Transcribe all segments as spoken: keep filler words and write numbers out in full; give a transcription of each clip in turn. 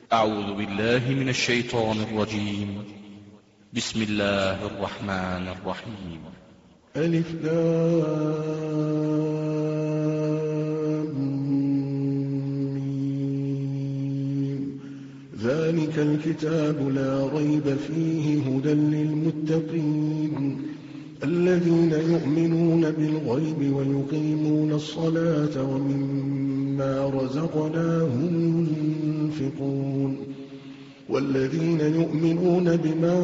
أعوذ بالله من الشيطان الرجيم. بسم الله الرحمن الرحيم. ألف لام ميم. ذلك الكتاب لا ريب فيه هدى للمتقين الذين يؤمنون بالغيب ويقيمون الصلاة ومما رزقناهم ينفقون والذين يؤمنون بما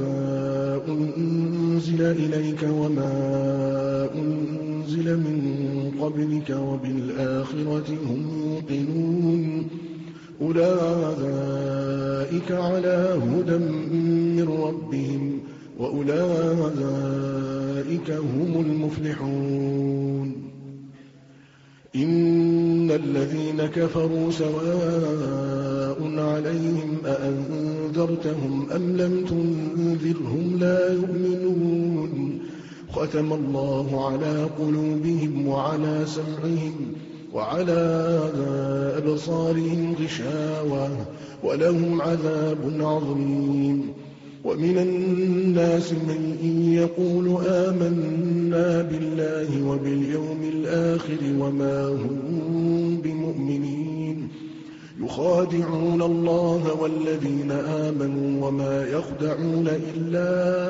أنزل إليك وما أنزل من قبلك وبالآخرة هم يوقنون أولئك على هدى من ربهم وأولئك هم المفلحون. إن الذين كفروا سواء عليهم أأنذرتهم أم لم تنذرهم لا يؤمنون ختم الله على قلوبهم وعلى سمعهم وعلى أبصارهم غشاوة ولهم عذاب عظيم. ومن الناس من يقول آمنا بالله وباليوم الآخر وما هم بمؤمنين يخادعون الله والذين آمنوا وما يخدعون إلا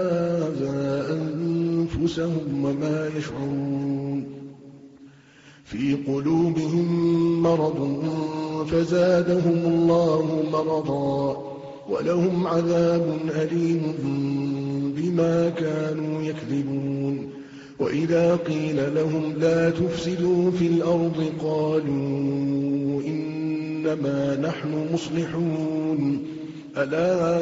أنفسهم وما يشعرون. في قلوبهم مرض فزادهم الله مرضا ولهم عذاب أليم بما كانوا يكذبون. وإذا قيل لهم لا تفسدوا في الأرض قالوا إنما نحن مصلحون ألا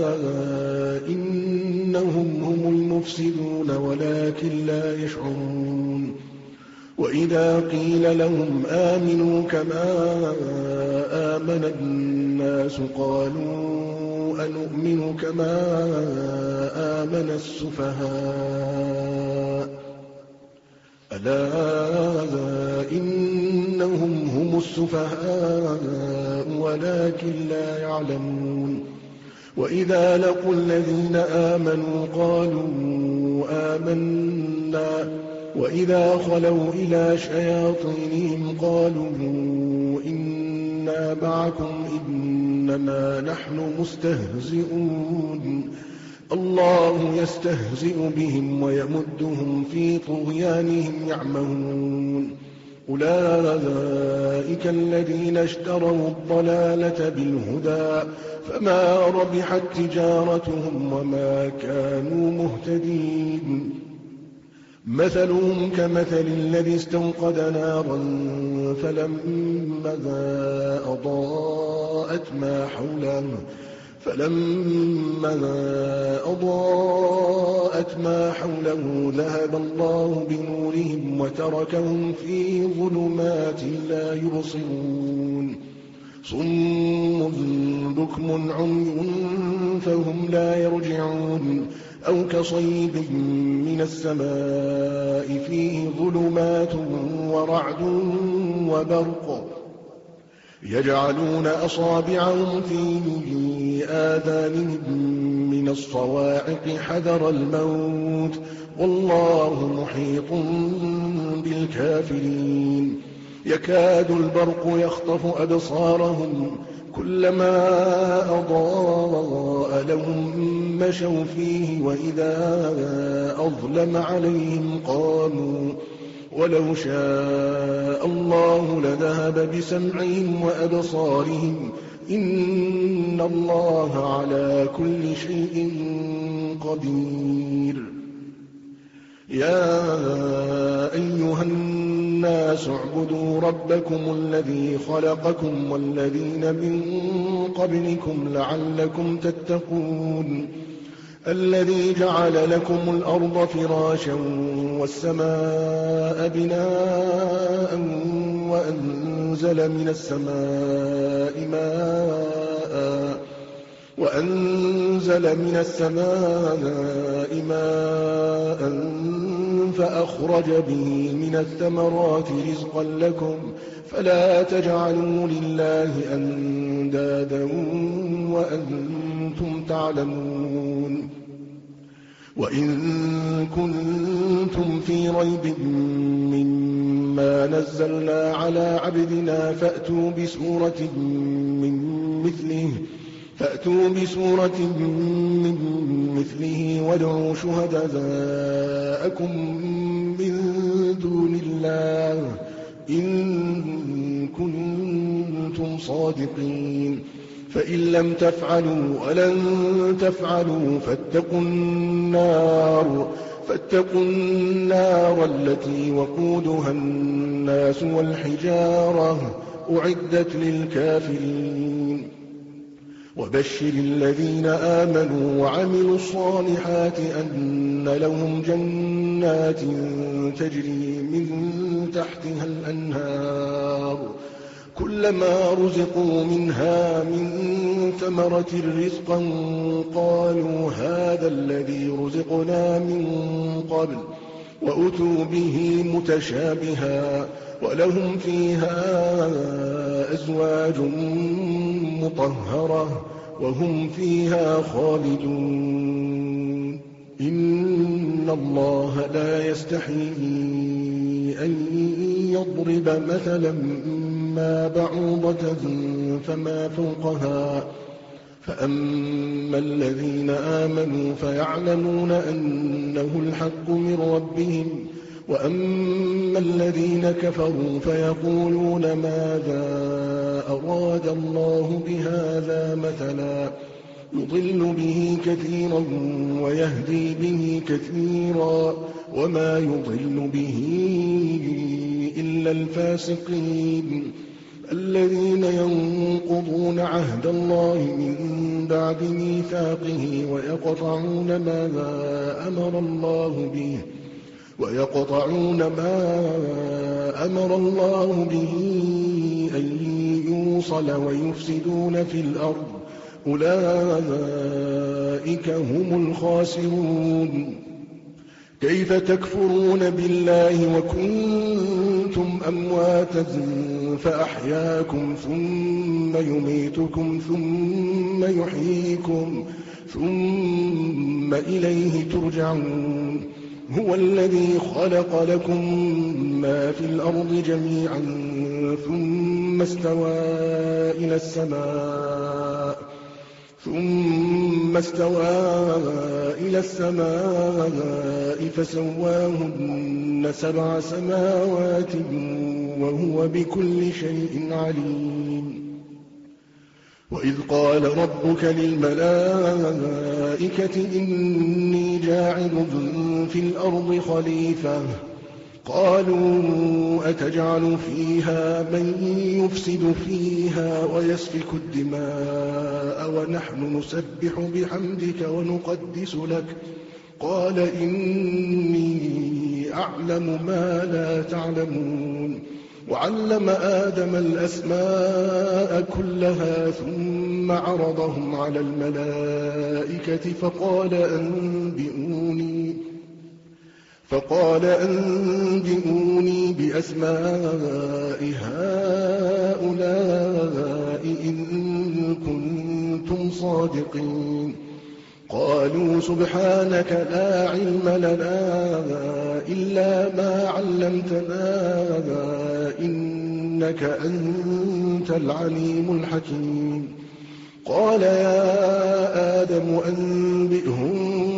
إنهم هم المفسدون ولكن لا يشعرون. وإذا قيل لهم آمنوا كما آمن الناس قالوا أنؤمن كما آمن السفهاء ألا إنهم هم السفهاء ولكن لا يعلمون. وإذا لقوا الذين آمنوا قالوا آمنا وإذا خلوا إلى شياطينهم قالوا إنا معكم إنما نحن مستهزئون الله يستهزئ بهم ويمدهم في طغيانهم يعمهون. أولئك الذين اشتروا الضلالة بالهدى فما ربحت تجارتهم وما كانوا مهتدين. مثلهم كمثل الذي استوقد نارا فلما أضاءت ما حوله فلما أضاءت ما حوله ذهب الله بنورهم وتركهم في ظلمات لا يبصرون. صم بكم عمي فهم لا يرجعون أو كصيب من السماء فيه ظلمات ورعد وبرق يجعلون أصابعهم في آذانهم من الصواعق حذر الموت والله محيط بالكافرين. يكاد البرق يخطف أبصارهم كلما أضاء لهم مشوا فيه وإذا أظلم عليهم قاموا ولو شاء الله لذهب بسمعهم وأبصارهم إن الله على كل شيء قدير. يا أيها الناس اعبدوا ربكم الذي خلقكم والذين من قبلكم لعلكم تتقون الذي جعل لكم الأرض فراشا والسماء بناء وأنزل من السماء ماء وأنزل من السماء ماء فأخرج به من الثمرات رزقا لكم فلا تجعلوا لله أندادا أندادا وأنتم تعلمون. وإن كنتم في ريب مما نزلنا على عبدنا فأتوا بسورة من مثله فأتوا بسورة من مثله وادعوا شهداءكم من دون الله إن كنتم صادقين. فإن لم تفعلوا ولن تفعلوا فاتقوا النار فاتقوا النار التي وقودها الناس والحجارة أعدت للكافرين. وبشر الذين آمنوا وعملوا الصالحات أن لهم جنات تجري من تحتها الأنهار كلما رزقوا منها من ثمرة رزقا قالوا هذا الذي رزقنا من قبل وأتوا به متشابها ولهم فيها أزواج مطهرة وهم فيها خالدون. إن الله لا يستحيي أن يضرب مثلا ما بعوضة فما فوقها فأما الذين آمنوا فيعلمون أنه الحق من ربهم وأما الذين كفروا فيقولون ماذا أراد الله بهذا مثلا يضل به كثيرا ويهدي به كثيرا وما يضل به إلا الفاسقين الذين ينقضون عهد الله من بعد ميثاقه ويقطعون ما أمر الله به ويقطعون ما أمر الله به أن يوصل ويفسدون في الأرض أولئك هم الخاسرون. كيف تكفرون بالله وكنتم أمواتا فأحياكم ثم يميتكم ثم يحييكم ثم إليه ترجعون. هو الذي خلق لكم ما في الأرض جميعا ثم استوى إلى السماء ثم استوى إلى السماء فسواهن سبع سماوات وهو بكل شيء عليم. وإذ قال ربك للملائكة إني جاعل في الأرض خليفة قالوا أتجعل فيها من يفسد فيها ويسفك الدماء ونحن نسبح بحمدك ونقدس لك قال إني أعلم ما لا تعلمون. وعلم آدم الأسماء كلها ثم عرضهم على الملائكة فقال أنبئوني فقال أنبئوني بأسماء هؤلاء إن كنتم صادقين. قالوا سبحانك لا علم لنا إلا ما علمتنا إنك أنت العليم الحكيم. قال يا آدم أنبئهم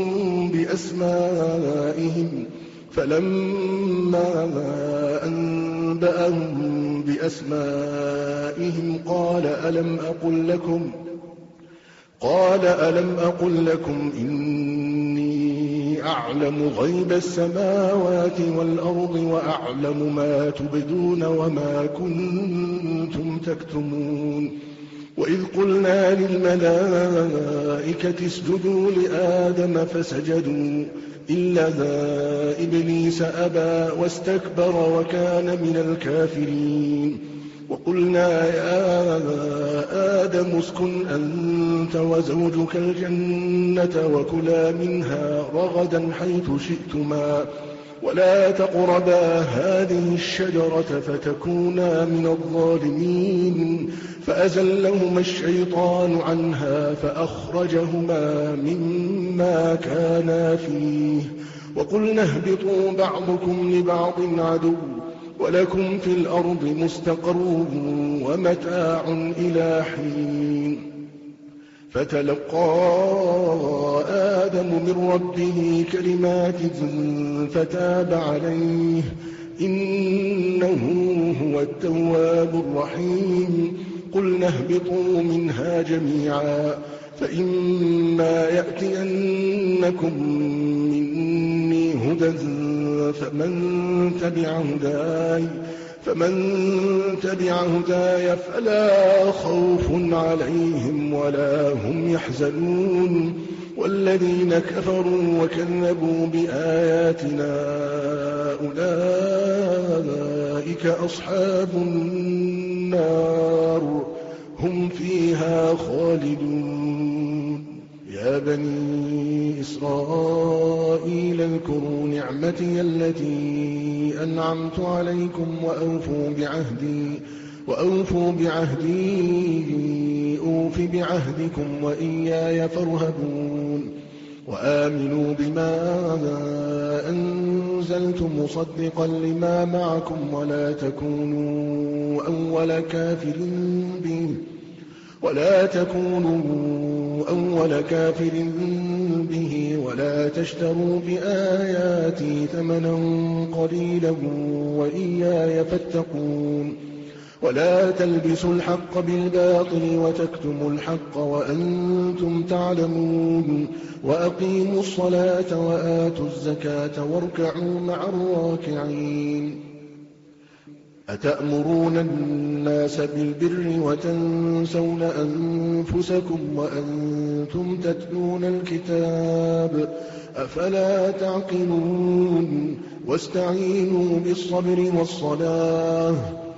بأسمائهم فلما أنبأهم بأسمائهم قال ألم أقل لكم قال ألم أقل لكم إني أعلم غيب السماوات والأرض وأعلم ما تبدون وما كنتم تكتمون. وإذ قلنا للملائكة اسجدوا لآدم فسجدوا إلا إبليس أبى واستكبر وكان من الكافرين. وقلنا يا آدم اسكن أنت وزوجك الجنة وكلا منها رغدا حيث شئتما ولا تقربا هذه الشجرة فتكونا من الظالمين. فأزلهما الشيطان عنها فأخرجهما مما كانا فيه وقلنا اهبطوا بعضكم لبعض عدو ولكم في الأرض مستقر ومتاع إلى حين. فتلقى آدم من ربه كلمات فتاب عليه إنه هو التواب الرحيم. قلنا اهبطوا منها جميعا فإما يأتينكم مني هدى فمن تبع هداي فمن تبع هداي فلا خوف عليهم ولا هم يحزنون. والذين كفروا وكذبوا بآياتنا أولئك أصحاب النار هم فيها خالدون. يا بني إسرائيل اذكروا نعمتي التي أنعمت عليكم وأوفوا بعهدي وأوفوا بعهدي أوف بعهدكم وإياي فارهبون. وآمنوا بما أنزلت مصدقا لما معكم ولا تكونوا أول كافر به ولا تكونوا أول كافر به ولا تشتروا بآياتي ثمنا قليلا وإياي فاتقون. ولا تلبسوا الحق بالباطل وتكتموا الحق وأنتم تعلمون. وأقيموا الصلاة وآتوا الزكاة واركعوا مع الراكعين. أتأمرون الناس بالبر وتنسون أنفسكم وأنتم تتلون الكتاب أفلا تعقلون. واستعينوا بالصبر والصلاة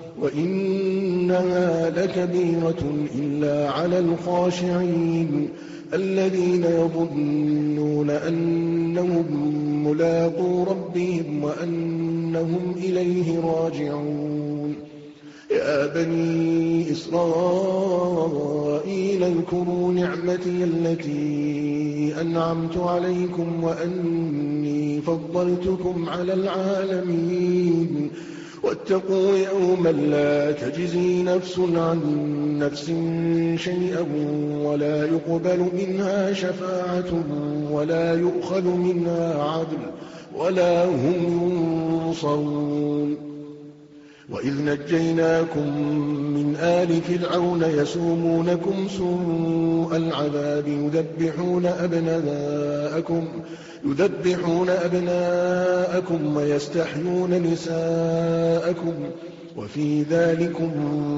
وإنها لكبيرة إلا على الخاشعين الذين يظنون أنهم ملاقو ربهم وأنهم إليه راجعون. يا بني إسرائيل اذكروا نعمتي التي أنعمت عليكم وأني فضلتكم على العالمين. واتقوا يوما لا تجزي نفس عن نفس شيئا ولا يقبل منها شفاعة ولا يؤخذ منها عدل ولا هم ينصرون. وإذ نجيناكم من آل فرعون يسومونكم سوء العذاب يذبحون أبناءكم يذبحون أبناءكم ويستحيون نساءكم وفي ذلكم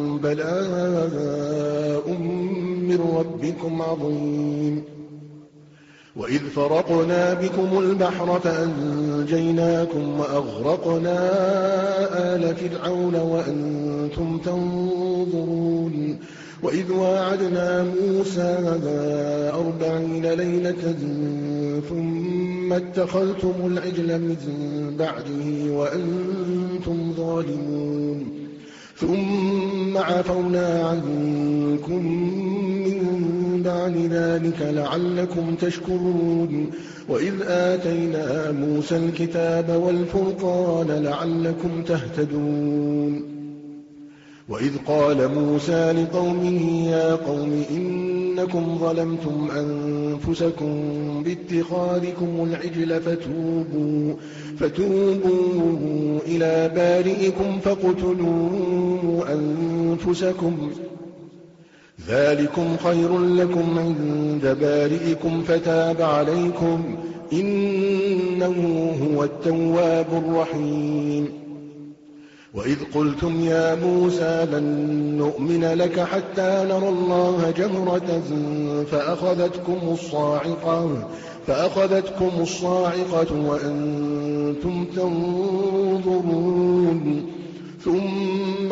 بلاء من ربكم عظيم. وإذ فرقنا بكم البحر فأنجيناكم وأغرقنا آل فرعون وأنتم تنظرون. وإذ واعدنا موسى أربعين ليلة ثم اتخذتم العجل من بعده وأنتم ظالمون. ثم عفونا عنكم من بعد ذلك لعلكم تشكرون. وإذ آتينا موسى الكتاب والفرقان لعلكم تهتدون. وإذ قال موسى لقومه يا قوم إنكم ظلمتم أنفسكم باتخاذكم العجل فتوبوا, فتوبوا إلى بارئكم فاقتلوا أنفسكم ذلكم خير لكم عند بارئكم فتاب عليكم إنه هو التواب الرحيم. وإذ قلتم يا موسى لن نؤمن لك حتى نرى الله جهرة فأخذتكم الصاعقة, فأخذتكم الصاعقة وأنتم تنظرون. ثم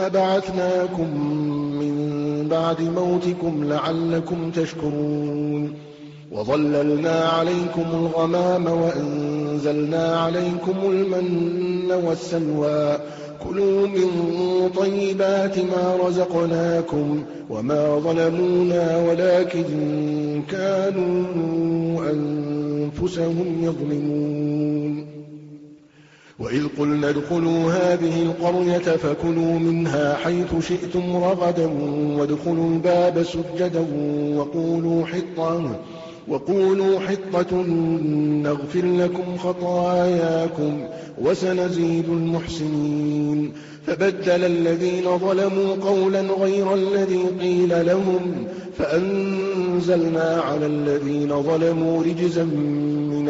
بعثناكم من بعد موتكم لعلكم تشكرون. وظللنا عليكم الغمام وأنزلنا عليكم المن والسلوى كلوا من طيبات ما رزقناكم وما ظلمونا ولكن كانوا أنفسهم يظلمون وإذ قلنا ادخلوا هذه القرية فكلوا منها حيث شئتم رغدا وادخلوا الباب سجدا وقولوا حطة وقولوا حطة نغفر لكم خطاياكم وسنزيد المحسنين فبدل الذين ظلموا قولا غير الذي قيل لهم فأنزلنا على الذين ظلموا رجزا من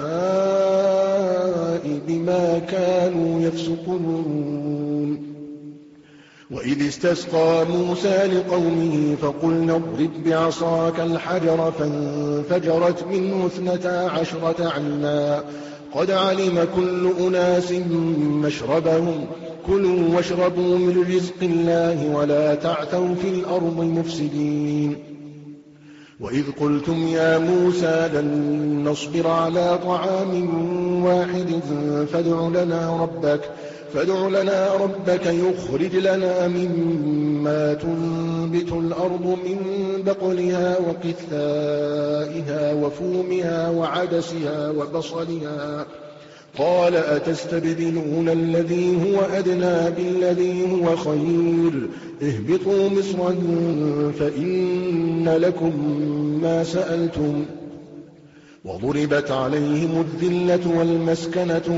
السماء بما كانوا يفسقون وإذ استسقى موسى لقومه فقلنا اضرب بعصاك الحجر فانفجرت منه اثنتا عشرة عينا قد علم كل أناس مشربهم كلوا واشربوا من رزق الله ولا تعثوا في الأرض مفسدين وإذ قلتم يا موسى لن نصبر على طعام واحد فادع لنا ربك فادع لنا ربك يخرج لنا مما تنبت الأرض من بقلها وقثائها وفومها وعدسها وبصلها قال أتستبدلون الذي هو أدنى بالذي هو خير اهبطوا مصرا فإن لكم ما سألتم وضربت عليهم الذلة والمسكنة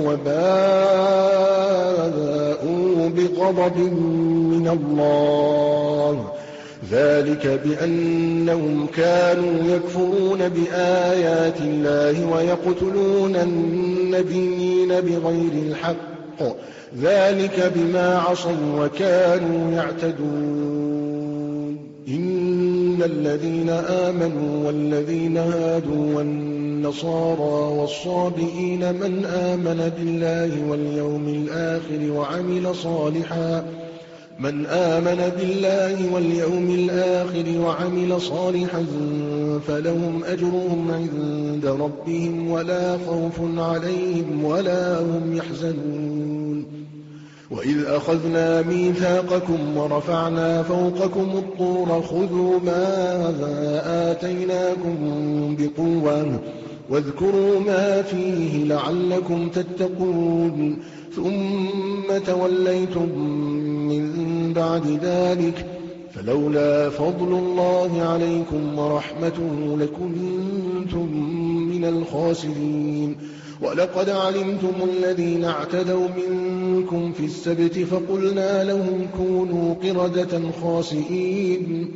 وباءوا بغضب من الله ذلك بأنهم كانوا يكفرون بآيات الله ويقتلون النبيين بغير الحق ذلك بما عصوا وكانوا يعتدون إن الذين آمنوا والذين هادوا والنصارى والصابئين من آمن بالله واليوم الآخر وعمل صالحا من آمن بالله واليوم الآخر وعمل صالحا فلهم أجرهم عند ربهم ولا خوف عليهم ولا هم يحزنون وإذ أخذنا ميثاقكم ورفعنا فوقكم الطور خذوا ما آتيناكم بقوة واذكروا ما فيه لعلكم تتقون ثم توليتم من بعد ذلك فلولا فضل الله عليكم ورحمته لكنتم من الخاسرين ولقد علمتم الذين اعتدوا منكم في السبت فقلنا لهم كونوا قردة خاسئين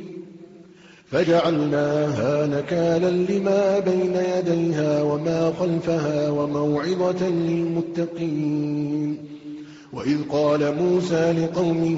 فجعلناها نكالا لما بين يديها وما خلفها وموعظة للمتقين وإذ قال موسى لقومه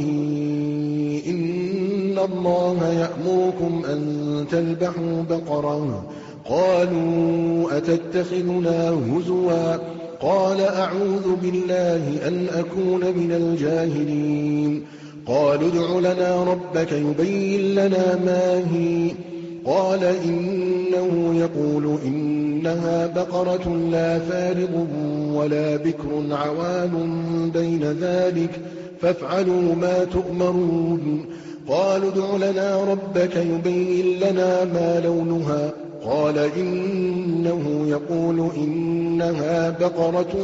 إن الله يأمركم أن تذبحوا بقرة قالوا أتتخذنا هزوا قال أعوذ بالله أن أكون من الجاهلين قالوا ادع لنا ربك يبين لنا ما هي قال إنه يقول إنها بقرة لا فارض ولا بكر عوان بين ذلك فافعلوا ما تؤمرون قالوا ادع لنا ربك يبين لنا ما لونها قال إنه يقول إنها بقرة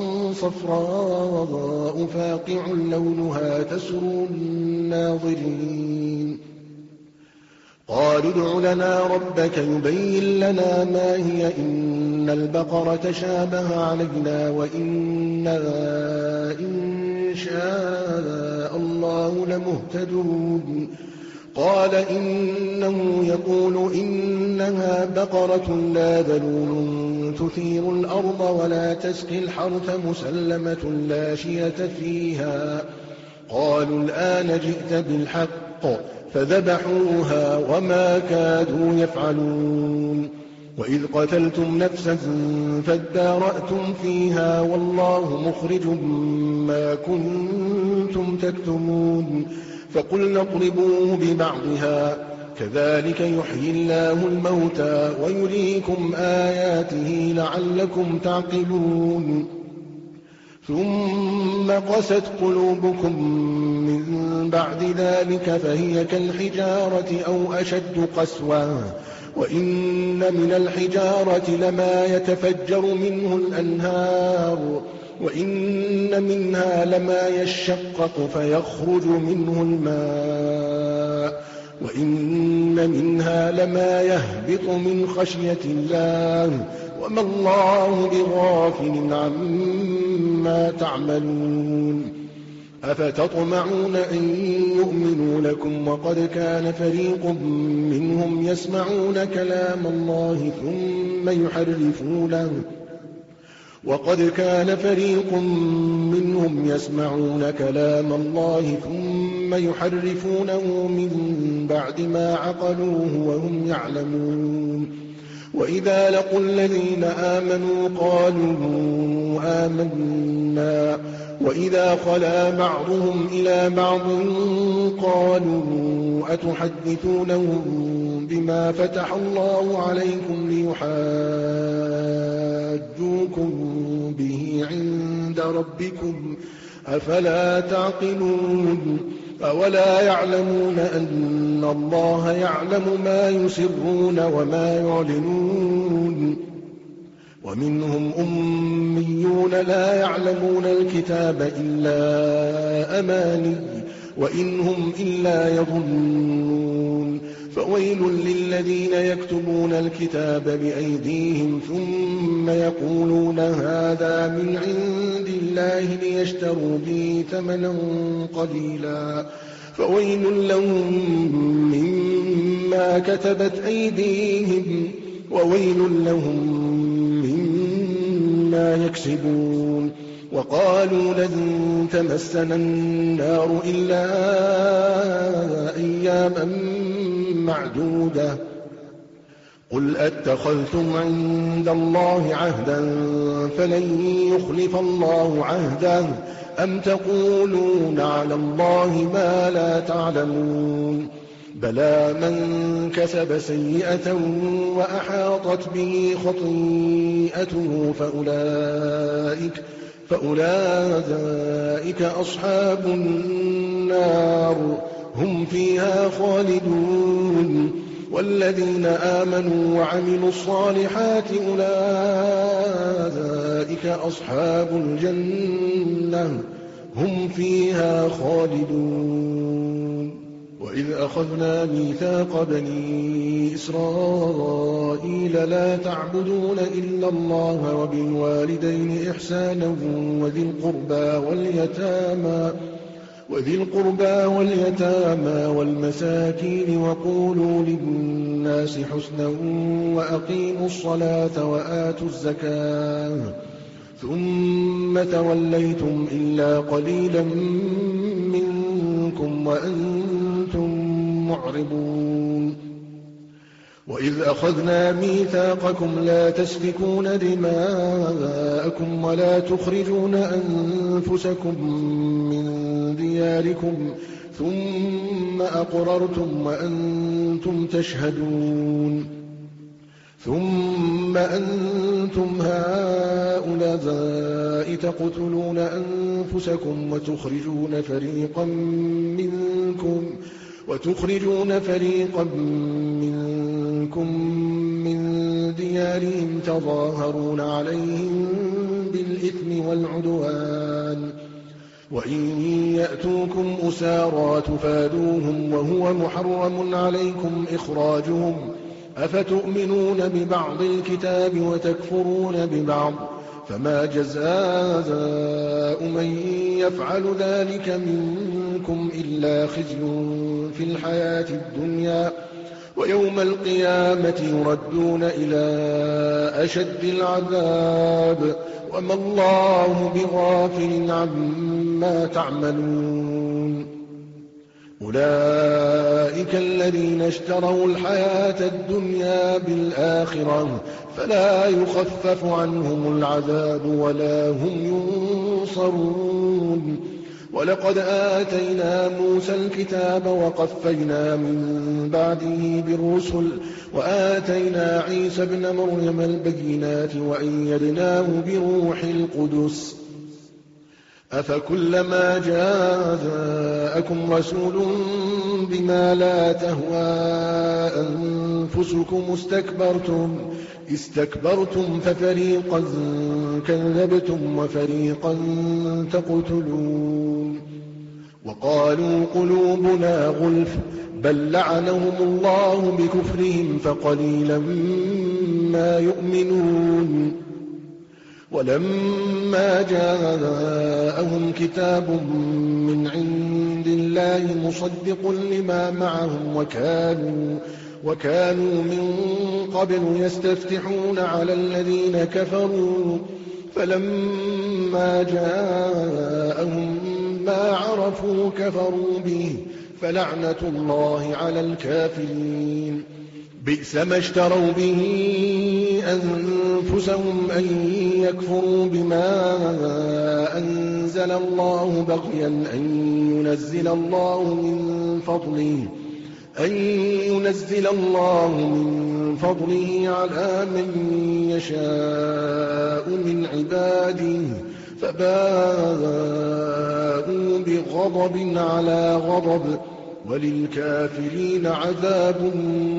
صفراء فاقع لونها تسر الناظرين قالوا ادع لنا ربك يبين لنا ما هي إن البقرة شابه علينا وإنا إن شاء الله لمهتدون قال إنه يقول إنها بقرة لا ذلول تثير الأرض ولا تسقي الحرث مسلمة لا شية فيها قالوا الآن جئت بالحق فذبحوها وما كادوا يفعلون وإذ قتلتم نفسا فادارأتم فيها والله مخرج ما كنتم تكتمون فقلنا اضربوه ببعضها كذلك يحيي الله الموتى ويريكم آياته لعلكم تعقلون ثم قست قلوبكم من بعد ذلك فهي كالحجارة أو أشد قسوة وإن من الحجارة لما يتفجر منه الأنهار وإن منها لما يشقق فيخرج منه الماء وإن منها لما يهبط من خشية الله وما الله بغافل عما تعملون أفتطمعون أن يؤمنوا لكم وقد كان فريق منهم يسمعون كلام الله ثم يحرفونه وقد كان فريق منهم يسمعون كلام الله ثم يحرفونه من بعد ما عقلوه وهم يعلمون وإذا لقوا الذين آمنوا قالوا آمنا وإذا خلا بعضهم إلى بعض قالوا أتحدثونهم بما فتح الله عليكم ليحاجوكم به عند ربكم أفلا تعقلون أولا يعلمون أن الله يعلم ما يسرون وما يعلنون ومنهم أميون لا يعلمون الكتاب إلا أماني وإن هم إلا يظنون فويل للذين يكتبون الكتاب بأيديهم ثم يقولون هذا من عند الله ليشتروا به ثمنا قليلا فويل لهم مما كتبت أيديهم وويل لهم مما يكسبون وقالوا لن تمسنا النار إلا أياما معدودة قل أتخذتم عند الله عهدا فلن يخلف الله عهده أم تقولون على الله ما لا تعلمون بلى من كسب سيئة وأحاطت به خطيئته فأولئك, فأولئك أصحاب النار هم فيها خالدون والذين آمنوا وعملوا الصالحات أولئك أصحاب الجنة هم فيها خالدون وإذ أخذنا ميثاق بني إسرائيل لا تعبدون إلا الله وبالوالدين إحسانا وذي القربى واليتامى وذي القربى واليتامى والمساكين وقولوا للناس حسنا وأقيموا الصلاة وآتوا الزكاة ثم توليتم إلا قليلا منكم وأنتم معرضون وإذ أخذنا ميثاقكم لا تسفكون دماءكم ولا تخرجون أنفسكم من دياركم ثم أقررتم وأنتم تشهدون ثم أنتم هؤلاء تقتلون أنفسكم وتخرجون فريقا منكم وتخرجون فريقا منكم من ديارهم تظاهرون عليهم بالإثم والعدوان وإن يأتوكم أسارى تفادوهم وهو محرم عليكم إخراجهم أفتؤمنون ببعض الكتاب وتكفرون ببعض فما جزاء من يفعل ذلك منكم إلا خزي في الحياة الدنيا ويوم القيامة يردون إلى أشد العذاب وما الله بغافل عما تعملون أولئك الذين اشتروا الحياة الدنيا بالآخرة فلا يخفف عنهم العذاب ولا هم ينصرون ولقد آتينا موسى الكتاب وقفينا من بعده بالرسل وآتينا عيسى ابن مريم البينات وأيدناه بروح القدس أفكلما جاءكم رسول بما لا تهوى أنفسكم استكبرتم استكبرتم ففريقا كذبتم وفريقا تقتلون وقالوا قلوبنا غلف بل لعنهم الله بكفرهم فقليلا ما يؤمنون ولما جاءهم كتاب من عند الله مصدق لما معهم وكانوا وكانوا من قبل يستفتحون على الذين كفروا فلما جاءهم ما عرفوا كفروا به فلعنة الله على الكافرين بئس ما اشتروا به أنفسهم أن يكفروا بما أنزل الله بغيا أن ينزل الله من فضله أن ينزل الله من فضله على من يشاء من عباده فباءوا بغضب على غضب وللكافرين عذاب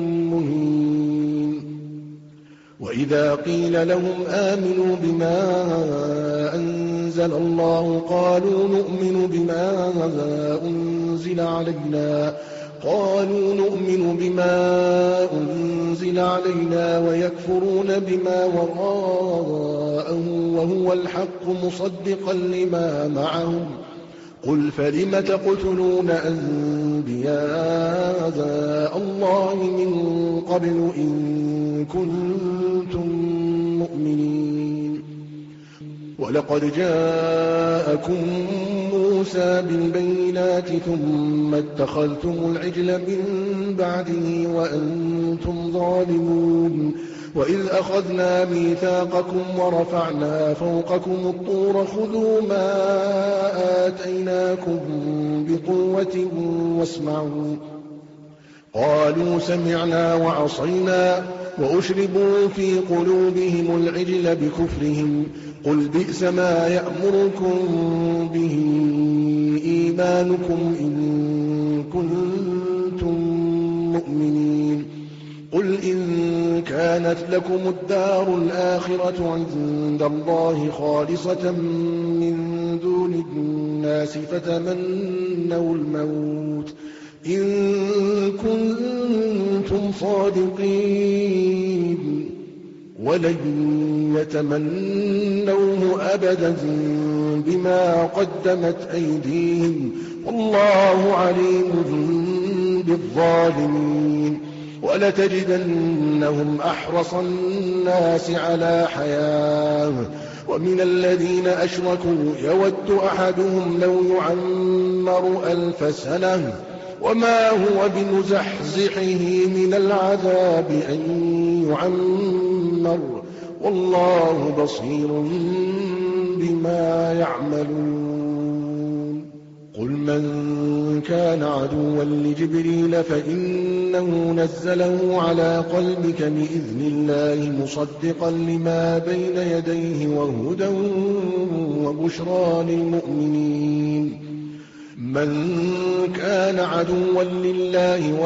مهين وإذا قيل لهم آمنوا بما أنزل الله قالوا نؤمن بما أنزل علينا قالوا نؤمن بما أنزل علينا ويكفرون بما وراءه وهو الحق مصدقا لما معهم قل فلم تقتلون أنبياء الله من قبل إن كنتم مؤمنين ولقد جاءكم موسى بالبينات ثم اتخذتم العجل من بعده وأنتم ظالمون وإذ أخذنا ميثاقكم ورفعنا فوقكم الطور خذوا ما آتيناكم بقوة واسمعوا قالوا سمعنا وعصينا وأشربوا في قلوبهم العجل بكفرهم قل بئس ما يأمركم به إيمانكم إن كنتم مؤمنين قل إن كانت لكم الدار الآخرة عند الله خالصة من دون الناس فتمنوا الموت إن كنتم صادقين ولن يتمنوه أبدا بما قدمت أيديهم والله عليم بالظالمين ولتجدنهم أحرص الناس على حياة ومن الذين أشركوا يود أحدهم لو يعمر ألف سنة وما هو بمزحزحه من العذاب أن يعمر والله بصير بما يعملون قل من كان عدوا لجبريل فإنه نزله على قلبك بإذن الله مصدقا لما بين يديه وهدى وبشرى للمؤمنين من كان عدوا لله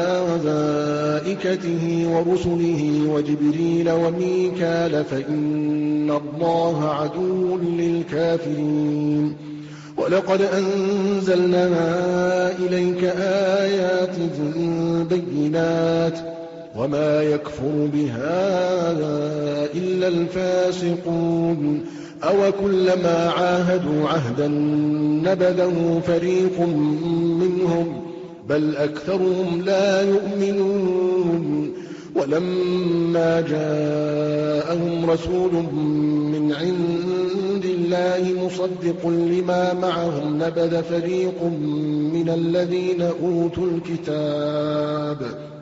وملائكته ورسله وجبريل وميكال فإن الله عدو للكافرين ولقد أنزلنا إليك آيات بينات وما يكفر بها إلا الفاسقون أو كلما عاهدوا عهدا نبذه فريق منهم بل أكثرهم لا يؤمنون ولما جاءهم رسول من عند الله مصدق لما معهم نبذ فريق من الذين أوتوا الكتاب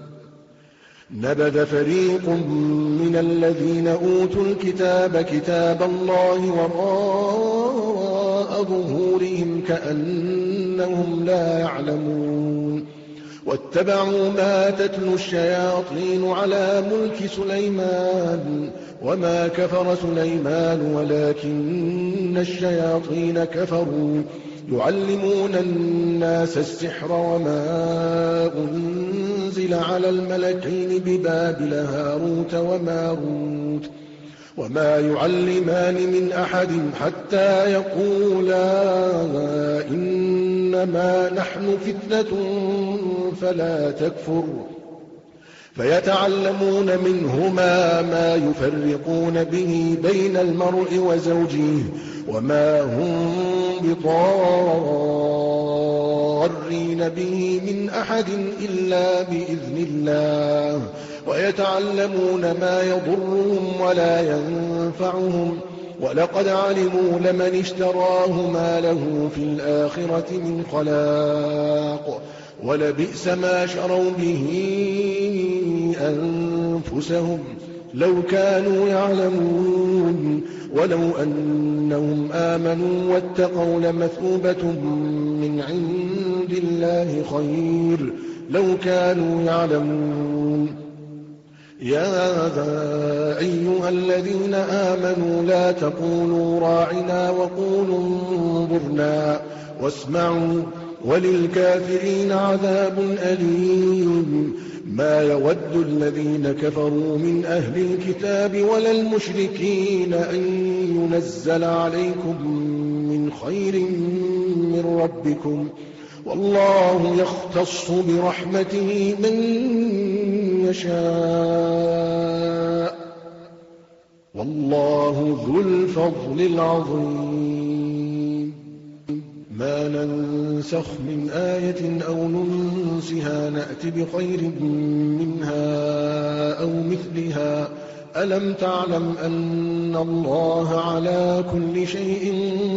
نبذ فريق من الذين أوتوا الكتاب كتاب الله وراء ظهورهم كأنهم لا يعلمون واتبعوا ما تتلو الشياطين على ملك سليمان وما كفر سليمان ولكن الشياطين كفروا يعلمون الناس السحر وما أنزل على الملكين ببابل هاروت وماروت وما يعلمان من أحد حتى يقولا إنما نحن فتنة فلا تكفر فيتعلمون منهما ما يفرقون به بين المرء وزوجه وما هم بضارين به من أحد إلا بإذن الله ويتعلمون ما يضرهم ولا ينفعهم ولقد علموا لمن اشتراه ما له في الآخرة من خلاق ولبئس ما شروا به أنفسهم لو كانوا يعلمون ولو أنهم آمنوا واتقوا لمثوبة من عند الله خير لو كانوا يعلمون يا أيها الذين آمنوا لا تقولوا راعنا وقولوا انظرنا واسمعوا وللكافرين عذاب أليم ما يود الذين كفروا من أهل الكتاب ولا المشركين أن ينزل عليكم من خير من ربكم والله يختص برحمته من يشاء والله ذو الفضل العظيم ما ننسخ من آية أو ننسها نأت بخير منها أو مثلها ألم تعلم أن الله على كل شيء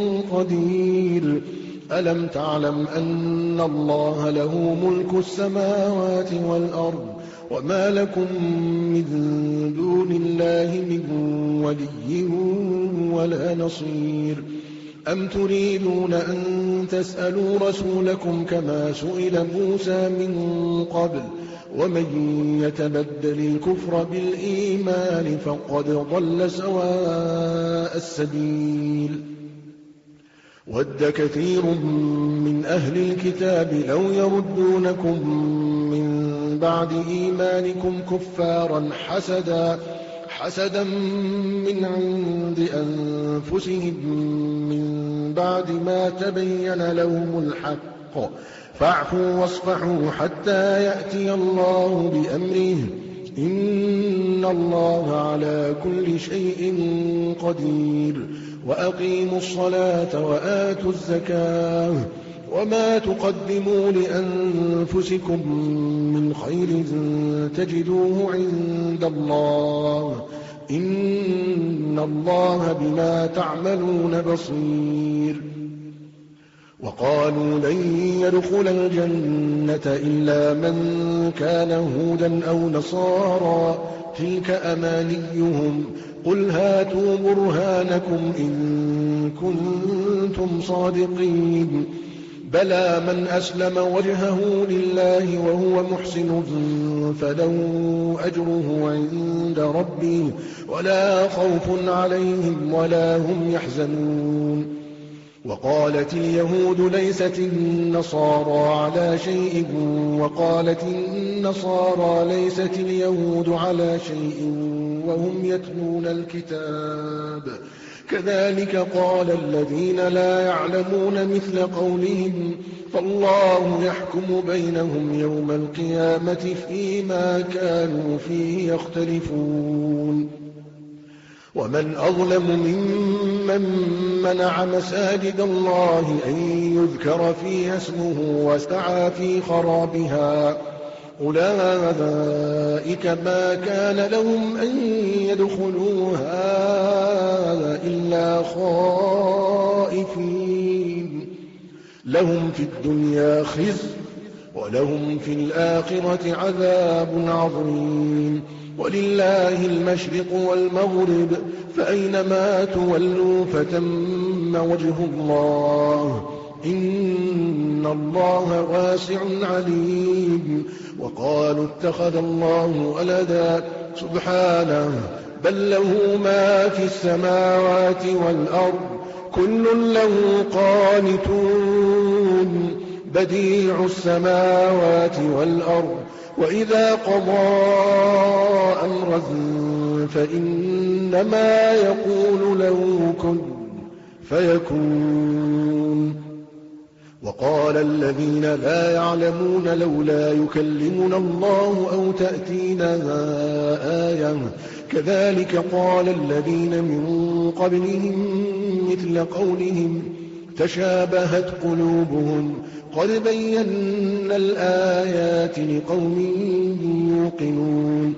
قدير ألم تعلم أن الله له ملك السماوات والأرض وما لكم من دون الله من ولي ولا نصير أم تريدون أن تسألوا رسولكم كما سئل موسى من قبل ومن يتبدل الكفر بالإيمان فقد ضل سواء السبيل ود كثير من أهل الكتاب لو يردونكم من بعد إيمانكم كفارا حسدا حسدا من عند أنفسهم من بعد ما تبين لهم الحق فاعفوا واصفحوا حتى يأتي الله بأمره إن الله على كل شيء قدير وأقيموا الصلاة وآتوا الزكاة وما تقدموا لأنفسكم من خير تجدوه عند الله إن الله بما تعملون بصير وقالوا لن يدخل الجنة إلا من كان هودا أو نصارى تلك أمانيهم قل هاتوا برهانكم إن كنتم صادقين بلى من أسلم وجهه لله وهو محسن فله أجره عند ربه ولا خوف عليهم ولا هم يحزنون وقالت اليهود ليست النصارى على شيء وقالت النصارى ليست اليهود على شيء وهم يتلون الكتاب كذلك قال الذين لا يعلمون مثل قولهم فالله يحكم بينهم يوم القيامة فيما كانوا فيه يختلفون ومن أظلم ممن منع مساجد الله أن يذكر فيها اسمه وسعى في خرابها أولئك ما كان لهم أن يدخلوها إلا خائفين لهم في الدنيا خزي ولهم في الآخرة عذاب عظيم ولله المشرق والمغرب فأينما تولوا فتم وجه الله إن الله واسع عليم. وقالوا اتخذ الله ولدا سبحانه بل له ما في السماوات والأرض كل له قانتون بديع السماوات والأرض وإذا قضى أمرا فإنما يقول له كن فيكون. وقال الذين لا يعلمون لولا يكلمنا الله أو تأتينا آية كذلك قال الذين من قبلهم مثل قولهم تشابهت قلوبهم قد بينا الآيات لقوم يوقنون.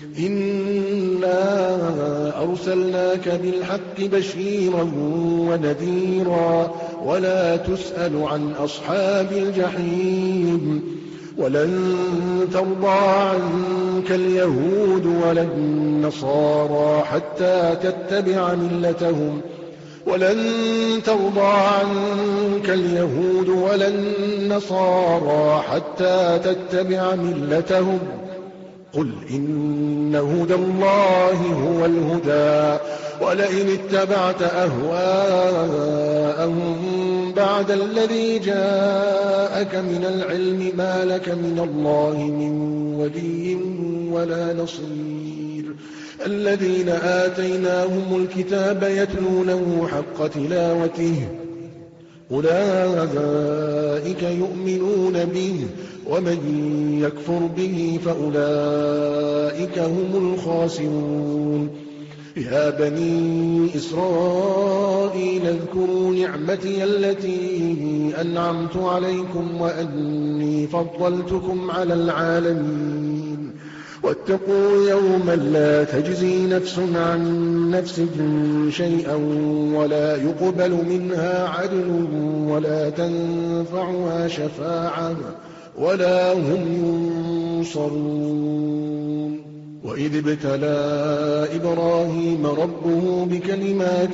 إنا أرسلناك بالحق بشيرا ونذيرا ولا تسأل عن أصحاب الجحيم. ولن ترضى عنك اليهود ولا النصارى حتى تتبع ملتهم ولن ترضى عنك اليهود ولا النصارى حتى تتبع ملتهم قل إن هدى الله هو الهدى ولئن اتبعت أهواءهم بعد الذي جاءك من العلم ما لك من الله من ولي ولا نصير. الذين آتيناهم الكتاب يتلونه حق تلاوته أولئك يؤمنون به ومن يكفر به فأولئك هم الخاسرون. يا بني إسرائيل اذكروا نعمتي التي أنعمت عليكم وأني فضلتكم على العالمين. واتقوا يوما لا تجزي نفس عن نفس شيئا ولا يقبل منها عدل ولا تنفعها شفاعة ولا هم ينصرون. وإذ ابتلى إبراهيم ربه بكلمات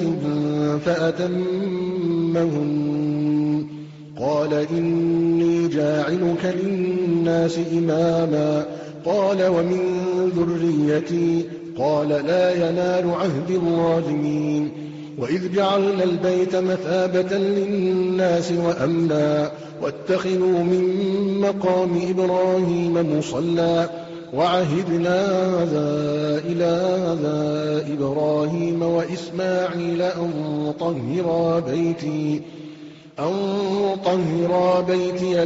فأتمهن قال إني جاعلك للناس إماما قال ومن ذريتي قال لا ينال عهد الظالمين. وإذ جعلنا البيت مثابة للناس وأمنا واتخذوا من مقام إبراهيم مصلى وعهدنا إلى إبراهيم وإسماعيل أن طهرا بيتي أن طهرا بيتي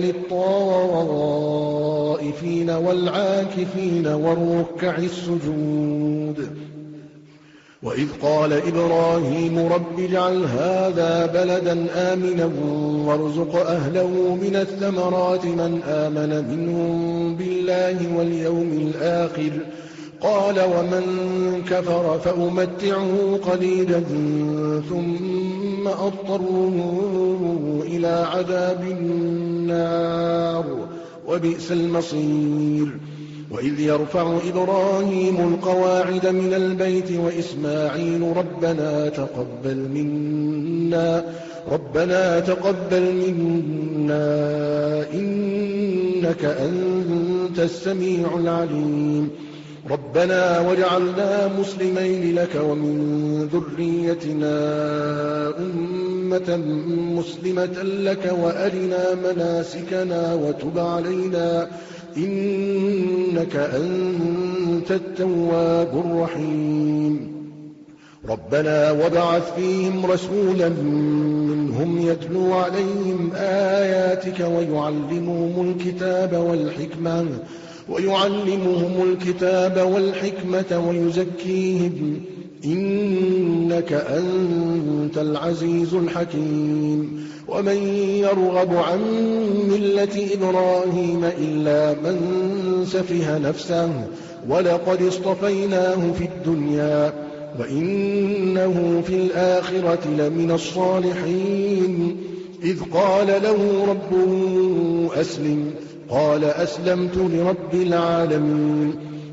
للطائفين والعاكفين والركع السجود. وإذ قال إبراهيم رب اجعل هذا بلدا آمنا وارزق أهله من الثمرات من آمن منهم بالله واليوم الآخر قال ومن كفر فأمتعه قليلا ثم أضطره إلى عذاب النار وبئس المصير. وإذ يرفع إبراهيم القواعد من البيت وإسماعيل ربنا تقبل منا ربنا تقبل منا إنك أنت السميع العليم. ربنا واجعلنا مسلمين لك ومن ذريتنا أمة مسلمة لك وأرنا مناسكنا وتب علينا إنك أنت التواب الرحيم. ربنا وابعث فيهم رسولا منهم يتلو عليهم آياتك ويعلمهم الكتاب والحكمة ويعلمهم الكتاب والحكمة ويزكيهم إنك أنت العزيز الحكيم. ومن يرغب عن ملة إبراهيم إلا من سفه نفسه ولقد اصطفيناه في الدنيا وإنه في الآخرة لمن الصالحين. إذ قال له ربه أسلم قال أسلمت لرب العالمين.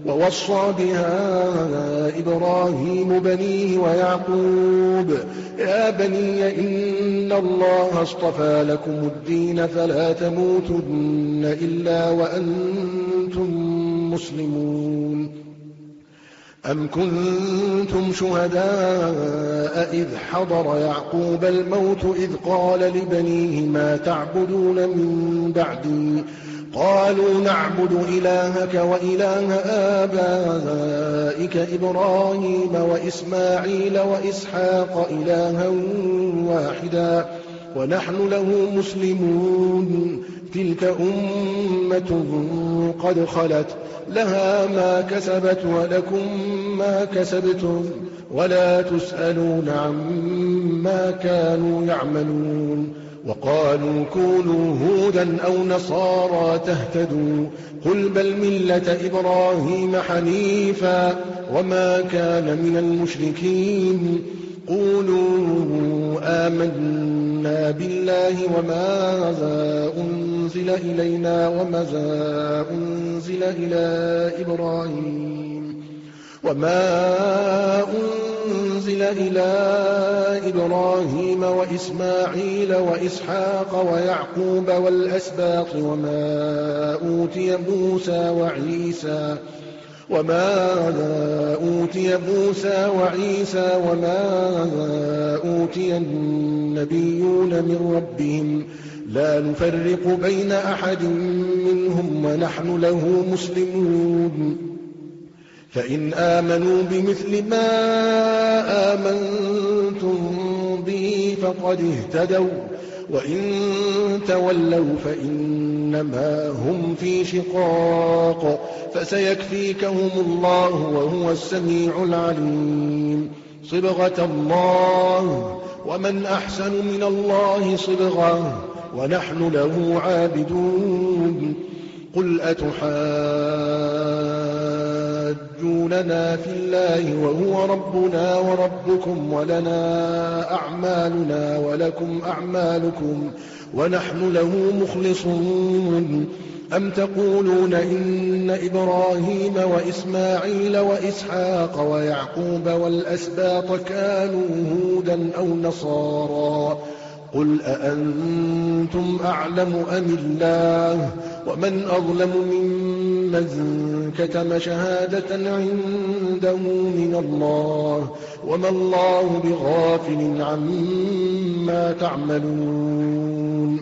ووصى بها إبراهيم بنيه ويعقوب يا بني إن الله اصطفى لكم الدين فلا تموتن إلا وأنتم مسلمون أم كنتم شهداء إذ حضر يعقوب الموت إذ قال لبنيه ما تعبدون من بعدي قالوا نعبد إلهك وإله آبائك إبراهيم وإسماعيل وإسحاق إلها واحدا ونحن له مسلمون تلك أمة قد خلت لها ما كسبت ولكم ما كسبتم ولا تسألون عما كانوا يعملون وقالوا كونوا هودا أو نصارى تهتدوا قل بل ملة إبراهيم حنيفا وما كان من المشركين قولوا آمنا بالله وما أنزل إلينا وما أنزل إلى إبراهيم وما أنزل إلى إبراهيم وإسماعيل وإسحاق ويعقوب والأسباط وما أوتي موسى وعيسى وما أوتي موسى وعيسى وما أوتي النبيون من ربهم لا نفرق بين أحد منهم ونحن له مسلمون فإن آمنوا بمثل ما آمنتم به فقد اهتدوا وإن تولوا فإنما هم في شقاق فسيكفيكهم الله وهو السميع العليم صبغة الله ومن أحسن من الله صبغة ونحن له عابدون قل أتحاجوننا في الله وهو ربنا وربكم ولنا أعمالنا ولكم أعمالكم ونحن له مخلصون أم تقولون إن إبراهيم وإسماعيل وإسحاق ويعقوب والأسباط كانوا هودا أو نصارى قل أأنتم أعلم أم الله ومن أظلم ممن كتم شهادة عنده من الله وما الله بغافل عما تعملون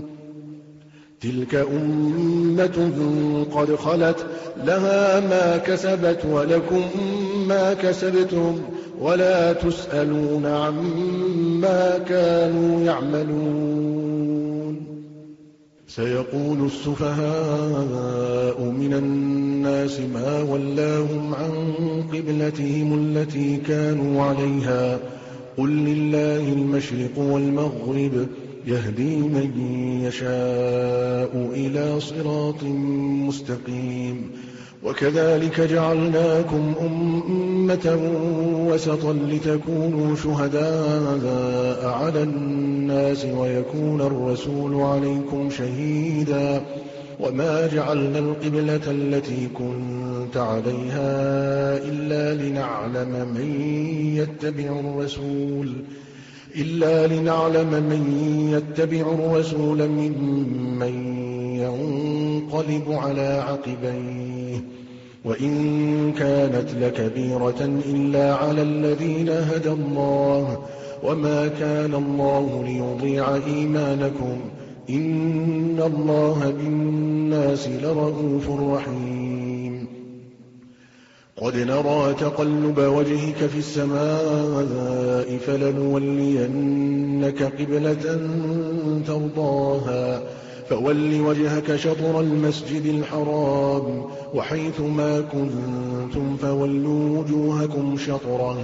تلك أمة قد خلت لها ما كسبت ولكم ما كسبتم ولا تسألون عما كانوا يعملون سيقول السفهاء من الناس ما ولاهم عن قبلتهم التي كانوا عليها قل لله المشرق والمغرب يهدي من يشاء إلى صراط مستقيم وكذلك جعلناكم أمة وسطا لتكونوا شهداء على الناس ويكون الرسول عليكم شهيدا وما جعلنا القبلة التي كنت عليها إلا لنعلم من يتبع الرسول إلا لنعلم من يتبع الرسول ممن ينقلب على عقبيه وإن كانت لكبيرة إلا على الذين هدى الله وما كان الله ليضيع إيمانكم إن الله بالناس لرءوف رحيم قد نرى تقلب وجهك في السماء فلنولينك قبلة ترضاها فول وجهك شطر المسجد الحرام وحيث ما كنتم فولوا وجوهكم شطره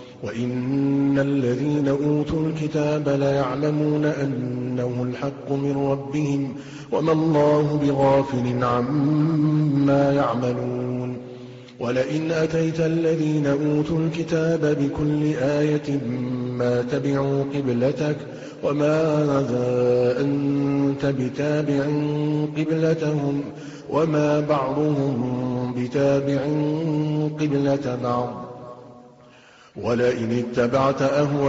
وإن الذين أوتوا الكتاب ليعلمون أنه الحق من ربهم وما الله بغافل عما يعملون ولئن أتيت الذين أوتوا الكتاب بكل آية ما تبعوا قبلتك وما أنت بتابع قبلتهم وما بعضهم بتابع قبلة بعض ولئن اتبعت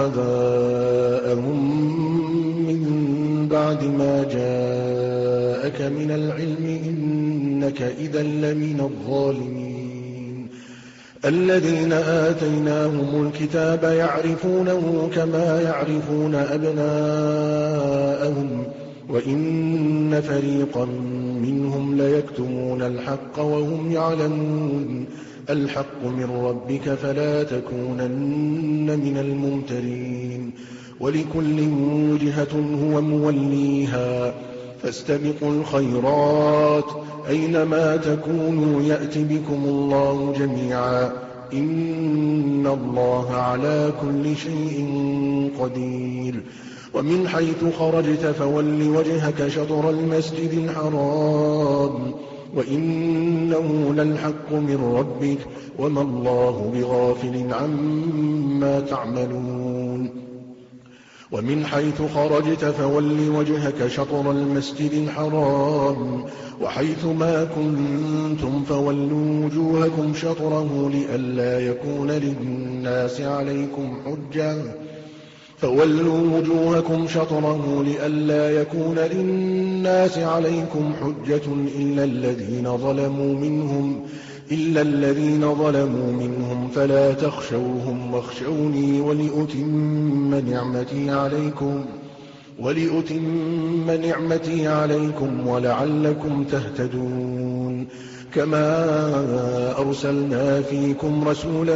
أهواءهم من بعد ما جاءك من العلم إنك إذا لمن الظالمين. الذين آتيناهم الكتاب يعرفونه كما يعرفون أبناءهم وإن فريقا منهم ليكتمون الحق وهم يعلمون. الحق من ربك فلا تكونن من الممترين. ولكل وجهة هو موليها فاستبقوا الخيرات أينما تكونوا يأت بكم الله جميعا إن الله على كل شيء قدير. ومن حيث خرجت فول وجهك شطر المسجد الحرام وإنه للحق من ربك وما الله بغافل عما تعملون. ومن حيث خرجت فول وجهك شطر المسجد الحرام وحيث ما كنتم فولوا وجوهكم شطره لئلا يكون للناس عليكم حجة فولوا وجوهكم شطره لئلا يكون للناس عليكم حجة إلا الذين ظلموا منهم إلا الذين ظلموا منهم فلا تخشوهم واخشوني ولأتم نعمتي عليكم ولأتم نعمتي عليكم ولعلكم تهتدون. كما أرسلنا فيكم رسولا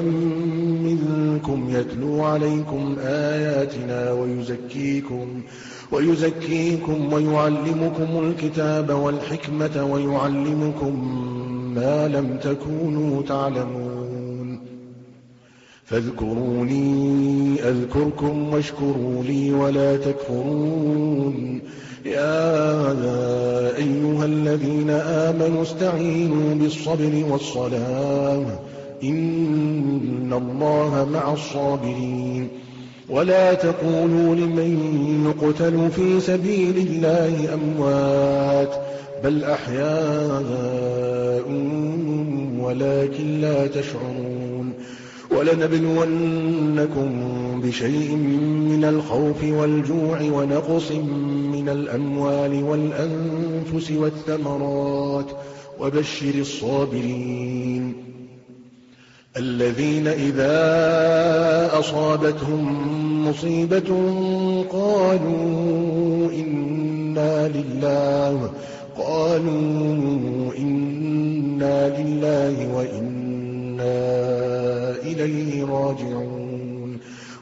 منكم يتلو عليكم آياتنا ويزكيكم ويزكيكم ويعلمكم الكتاب والحكمة ويعلمكم ما لم تكونوا تعلمون. فاذكروني أذكركم واشكروا لي ولا تكفرون. يا أيها الذين آمنوا استعينوا بالصبر والصلاة إن الله مع الصابرين. ولا تقولوا لمن يقتل في سبيل الله أموات بل أحياء ولكن لا تشعرون. ولنبلونكم بشيء من الخوف والجوع ونقص من الأموال والأنفس والثمرات وبشر الصابرين الذين إذا أصابتهم مصيبة قالوا إنا لله قالوا إنا لله وإنا إليه راجعون.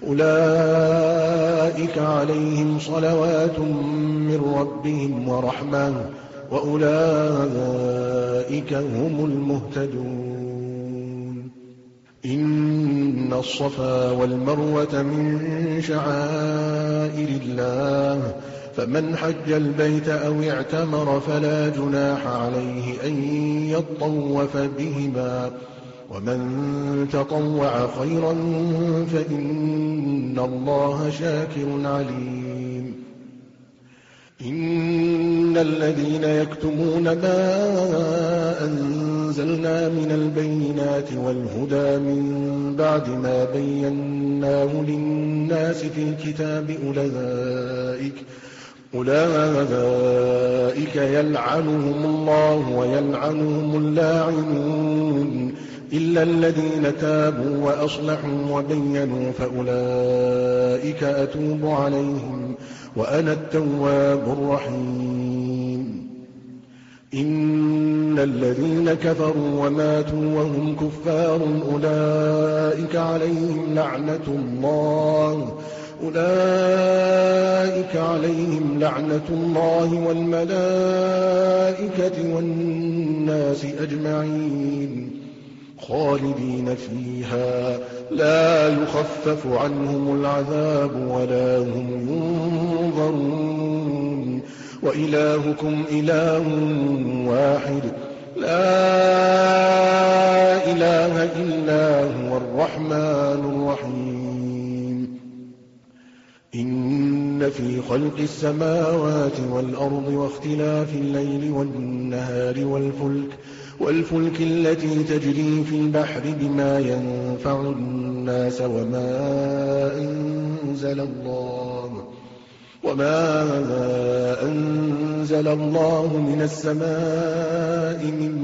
أولئك عليهم صلوات من ربهم ورحمة وأولئك هم المهتدون. إن الصفا والمروة من شعائر الله فمن حج البيت أو اعتمر فلا جناح عليه أن يطوف بهما ومن تطوع خيرا فإن الله شاكر عليم. إن الذين يكتمون ما أنزلنا من البينات والهدى من بعد ما بيناه للناس في الكتاب أولئك أولئك يلعنهم الله ويلعنهم اللاعنون إلا الذين تابوا وأصلحوا وبينوا فأولئك أتوب عليهم وأنا التواب الرحيم. إن الذين كفروا وماتوا وهم كفار أولئك عليهم لعنة الله أولئك عليهم لعنة الله والملائكة والناس أجمعين خالدين فيها لا يخفف عنهم العذاب ولا هم ينظرون. وإلهكم إله واحد لا إله إلا هو الرحمن الرحيم إن في خلق السماوات والأرض واختلاف الليل والنهار والفلك والفلك التي تجري في البحر بما ينفع الناس وما أنزل الله وما أنزل الله من السماء من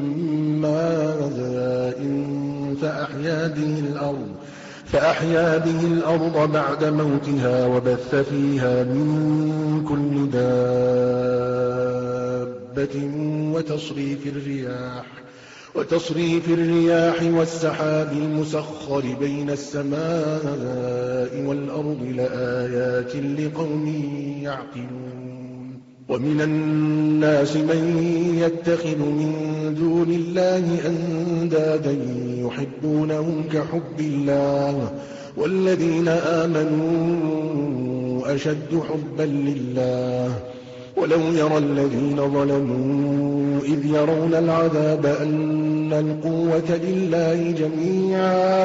ماء فأحيا به الأرض فأحيا به الأرض بعد موتها وبث فيها من كل دابة وتصريف الرياح وتصريف الرياح والسحاب المسخر بين السماء والأرض لآيات لقوم يعقلون ومن الناس من يتخذ من دون الله أندادا يحبونهم كحب الله والذين آمنوا أشد حبا لله ولو يرى الذين ظلموا إذ يرون العذاب أن القوة لله جميعا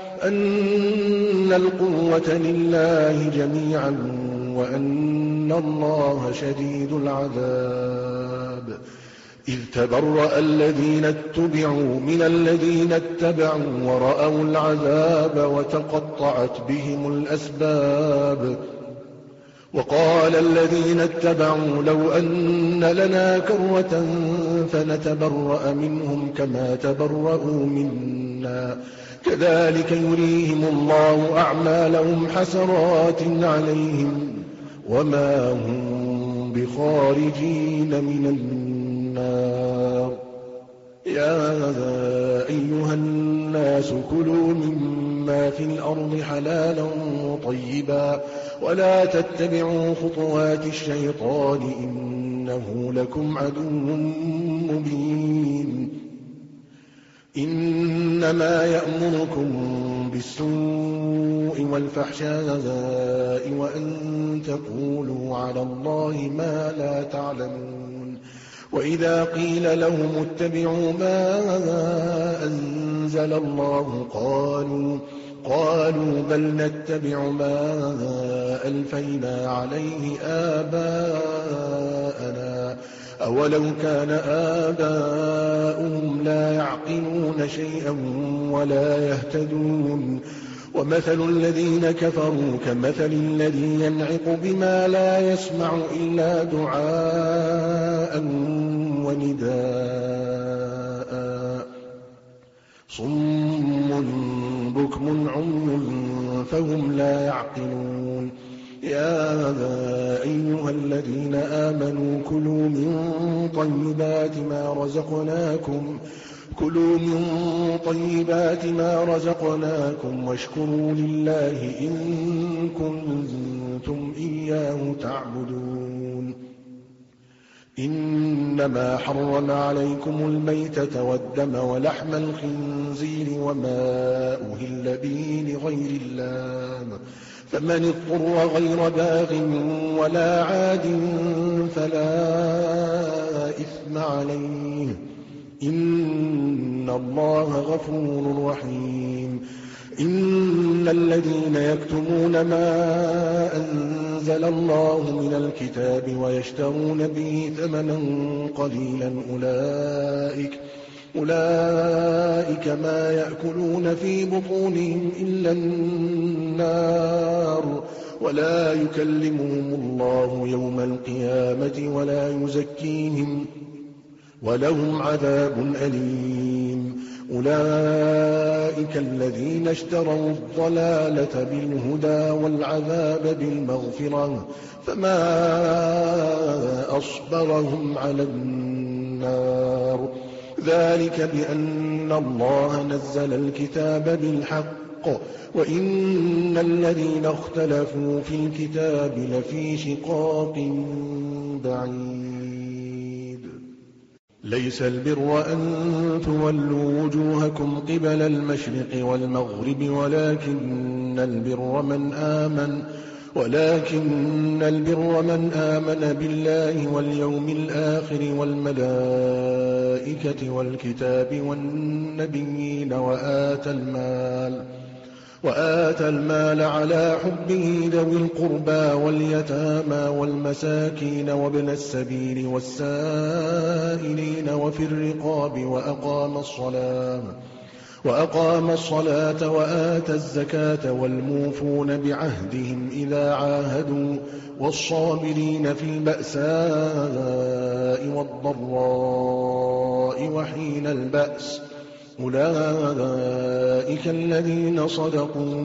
أن القوة لله جميعا وأن الله شديد العذاب إذ تبرأ الذين اتبعوا من الذين اتبعوا ورأوا العذاب وتقطعت بهم الأسباب وقال الذين اتبعوا لو أن لنا كرة فنتبرأ منهم كما تبرأوا منا كذلك يريهم الله أعمالهم حسرات عليهم وما هم بخارجين من النار يا أيها الناس كلوا مما في الأرض حلالا طيبا ولا تتبعوا خطوات الشيطان إنه لكم عدو مبين إنما يأمركم بالسوء والفحشاء وأن تقولوا على الله ما لا تعلمون وإذا قيل لهم اتبعوا ما أنزل الله قالوا قالوا بل نتبع ما ألفينا عليه آباءنا أولو كان آباؤهم لا يعقلون شيئا ولا يهتدون ومثل الذين كفروا كمثل الذي ينعق بما لا يسمع إلا دعاء ونداء صم بكم عمي فهم لا يعقلون يا أيها الذين آمنوا كلوا من طيبات ما رزقناكم كلوا من طيبات ما رزقناكم واشكروا لله إن كنتم إياه تعبدون إنما حرم عليكم الميتة والدم ولحم الخنزير وما أهل به لغير الله فمن اضطر غير باغ ولا عاد فلا إثم عليه إن الله غفور رحيم إن الذين يكتمون ما أنزل الله من الكتاب ويشترون به ثمنا قليلا أولئك أولئك ما يأكلون في بطونهم إلا النار ولا يكلمهم الله يوم القيامة ولا يزكيهم ولهم عذاب أليم أولئك الذين اشتروا الضلالة بالهدى والعذاب بالمغفرة فما أصبرهم على النار ذلك بأن الله نزل الكتاب بالحق وإن الذين اختلفوا في الكتاب لفي شقاق بعيد ليس البر أن تولوا وجوهكم قبل المشرق والمغرب ولكن البر من آمن ولكن البر من آمن بالله واليوم الآخر والملائكة والكتاب والنبيين وآتى المال وآتى المال على حبه ذوي القربى واليتامى والمساكين وابن السبيل والسائلين وفي الرقاب وأقام الصلاة وأقام الصلاة وآتى الزكاة والموفون بعهدهم إذا عاهدوا والصابرين في البأساء والضراء وحين البأس أولئك الذين صدقوا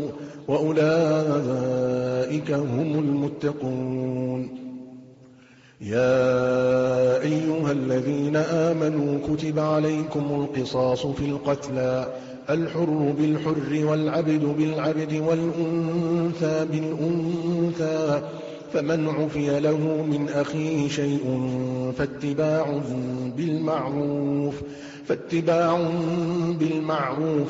وأولئك هم المتقون. يا أيها الذين آمنوا كتب عليكم القصاص في القتلى الحر بالحر والعبد بالعبد والأنثى بالأنثى فمن عفي له من أخيه شيء فاتباع بالمعروف فاتباع بالمعروف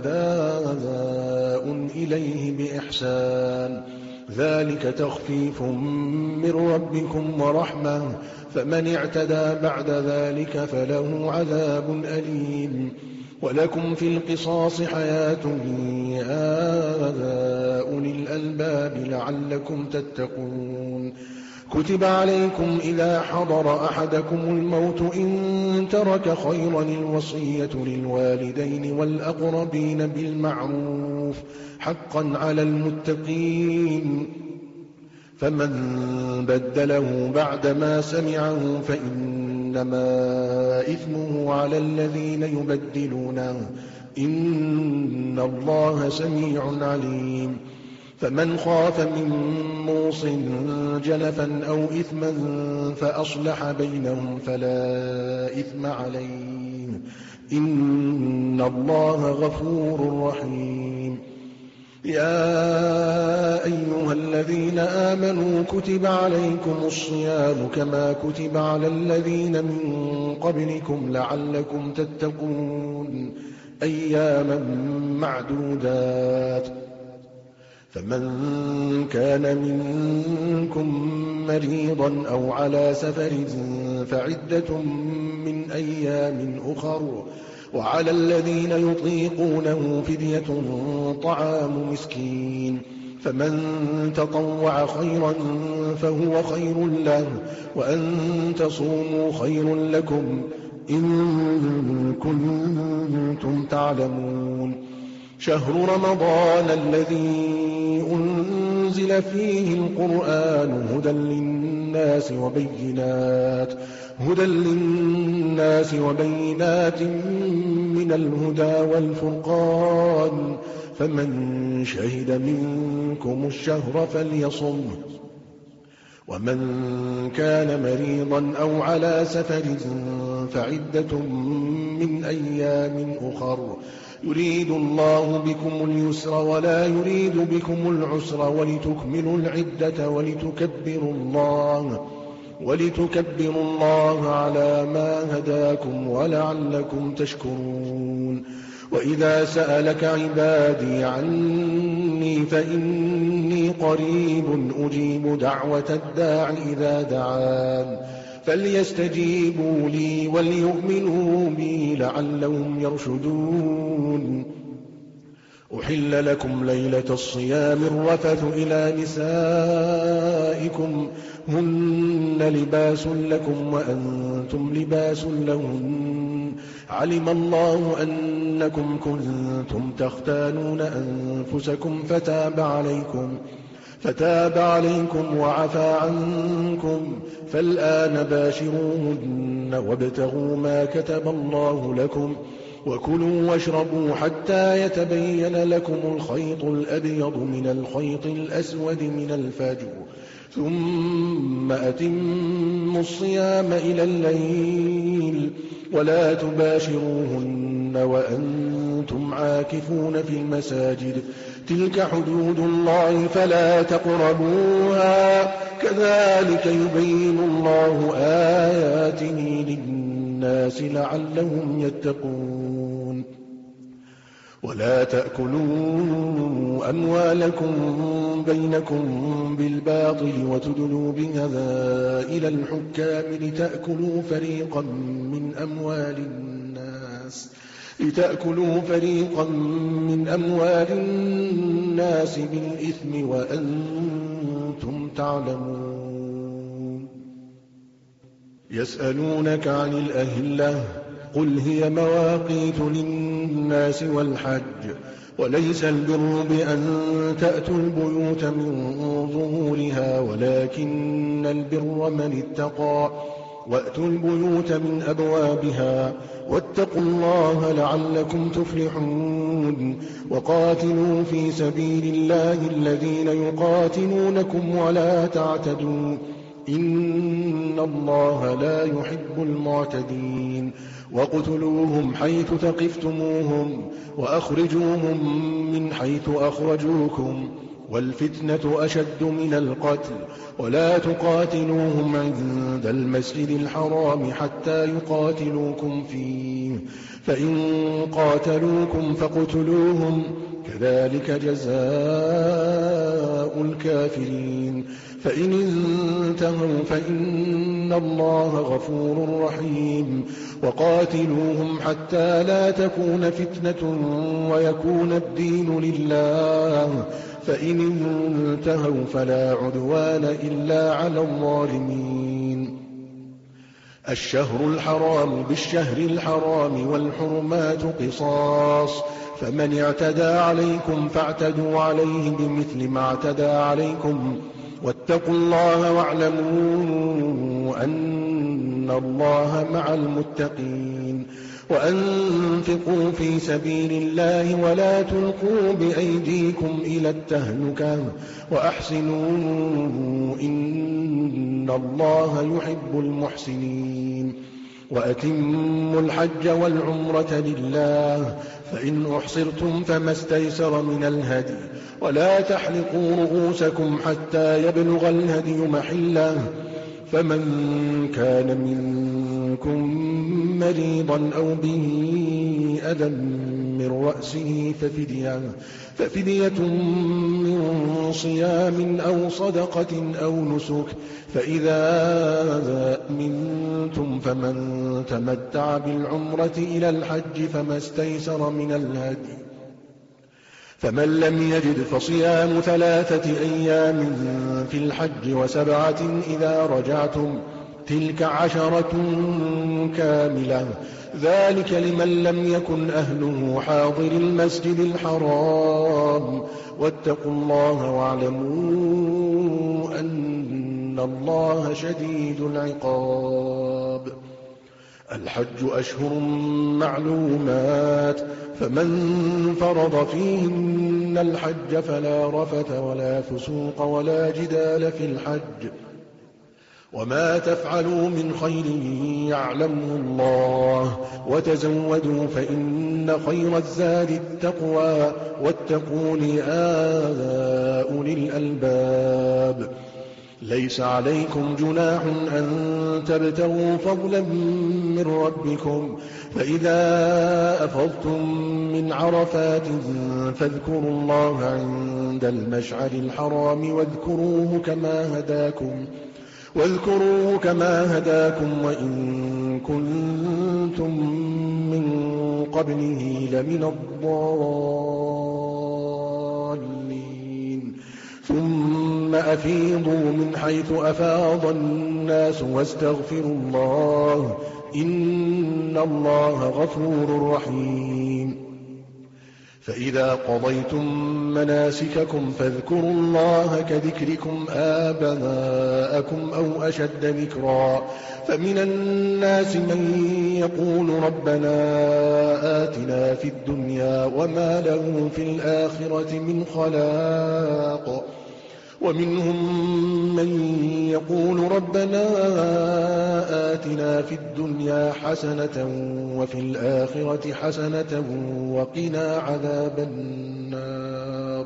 وأداء إليه بإحسان ذلك تخفيف من ربكم ورحمة فمن اعتدى بعد ذلك فله عذاب أليم. ولكم في القصاص حياة يا أولي الألباب لعلكم تتقون. كتب عليكم إذا حضر أحدكم الموت إن ترك خيرا الوصية للوالدين والأقربين بالمعروف حقا على المتقين فمن بدله بعدما سمعه فإنما إثمه على الذين يبدلونه إن الله سميع عليم. فمن خاف من موص جنفا أو إثما فأصلح بينهم فلا إثم عليه إن الله غفور رحيم. يا أيها الذين آمنوا كتب عليكم الصيام كما كتب على الذين من قبلكم لعلكم تتقون أياما معدودات فمن كان منكم مريضا أو على سفر فعدة من أيام أخر وعلى الذين يطيقونه فدية طعام مسكين فمن تطوع خيرا فهو خير له وأن تصوموا خير لكم إن كنتم تعلمون. شهر رمضان الذي أنزل فيه القرآن هدى للناس وبينات هدى للناس وبينات من الهدى والفرقان فمن شهد منكم الشهر فليصم ومن كان مريضا أو على سفر فعدة من أيام أخر يريد الله بكم اليسر ولا يريد بكم العسر ولتكملوا العدة ولتكبروا الله ولتكبروا الله على ما هداكم ولعلكم تشكرون. وإذا سألك عبادي عني فإني قريب أجيب دعوة الداع إذا دعان فليستجيبوا لي وليؤمنوا بي لعلهم يرشدون. أحل لكم ليلة الصيام الرفث إلى نسائكم هن لباس لكم وأنتم لباس لهن علم الله أنكم كنتم تختانون أنفسكم فتاب عليكم فتاب عليكم وعفى عنكم فالآن باشروهن وابتغوا ما كتب الله لكم وكلوا واشربوا حتى يتبين لكم الخيط الأبيض من الخيط الأسود من الفجر ثم أتموا الصيام إلى الليل ولا تباشروهن وأنتم عاكفون في المساجد تلك حدود الله فلا تقربوها كذلك يبين الله آياته للناس لعلهم يتقون. ولا تأكلوا أموالكم بينكم بالباطل وتدلوا بهذا إلى الحكام لتأكلوا فريقا من أموال الناس لتأكلوا فريقا من أموال الناس بالإثم وأنتم تعلمون. يسألونك عن الأهلة قل هي مواقيت للناس والحج وليس البر بأن تأتوا البيوت من ظهورها ولكن البر من اتقى وأتوا البيوت من أبوابها واتقوا الله لعلكم تفلحون. وقاتلوا في سبيل الله الذين يقاتلونكم ولا تعتدوا إن الله لا يحب المعتدين. واقتلوهم حيث ثقفتموهم وأخرجوهم من حيث أخرجوكم والفتنة أشد من القتل ولا تقاتلوهم عند المسجد الحرام حتى يقاتلوكم فيه فإن قاتلوكم فاقتلوهم كذلك جزاء الكافرين. فإن انتهوا فإن الله غفور رحيم. وقاتلوهم حتى لا تكون فتنة ويكون الدين لله فإن انتهوا فلا عدوان إلا على الظالمين. الشهر الحرام بالشهر الحرام والحرمات قصاص فمن اعتدى عليكم فاعتدوا عليه بمثل ما اعتدى عليكم واتقوا الله واعلموا أن الله مع المتقين. وأنفقوا في سبيل الله ولا تلقوا بأيديكم إلى التهلكة وأحسنوا إن الله يحب المحسنين. وأتموا الحج والعمرة لله فإن أحصرتم فما استيسر من الهدي ولا تحلقوا رؤوسكم حتى يبلغ الهدي محله فمن كان منكم مريضا أو به أذى من رأسه ففدية, ففدية من صيام أو صدقة أو نسك فإذا أمنتم فمن تمتع بالعمرة إلى الحج فما استيسر من الهدي فمن لم يجد فصيام ثلاثة أيام في الحج وسبعة إذا رجعتم تلك عشرة كاملة ذلك لمن لم يكن أهله حاضر المسجد الحرام واتقوا الله واعلموا أن الله شديد العقاب. الحج أشهر معلومات فمن فرض فيهن الحج فلا رفث ولا فسوق ولا جدال في الحج وما تفعلوا من خير يعلمه الله وتزودوا فإن خير الزاد التقوى واتقون يا أولي الألباب. ليس عليكم جناح أن تبتغوا فضلا من ربكم فإذا أفضتم من عرفات فاذكروا الله عند المشعر الحرام واذكروه كما هداكم واذكروه كما هداكم وإن كنتم من قبله لمن الضالين. ثم أفيضوا من حيث أفاض الناس واستغفروا الله إن الله غفور رحيم. فإذا قضيتم مناسككم فاذكروا الله كذكركم آباءكم أو أشد ذكرا فمن الناس من يقول ربنا آتنا في الدنيا وما له في الآخرة من خلاق ومنهم من يقول ربنا آتنا في الدنيا حسنة وفي الآخرة حسنة وقنا عذاب النار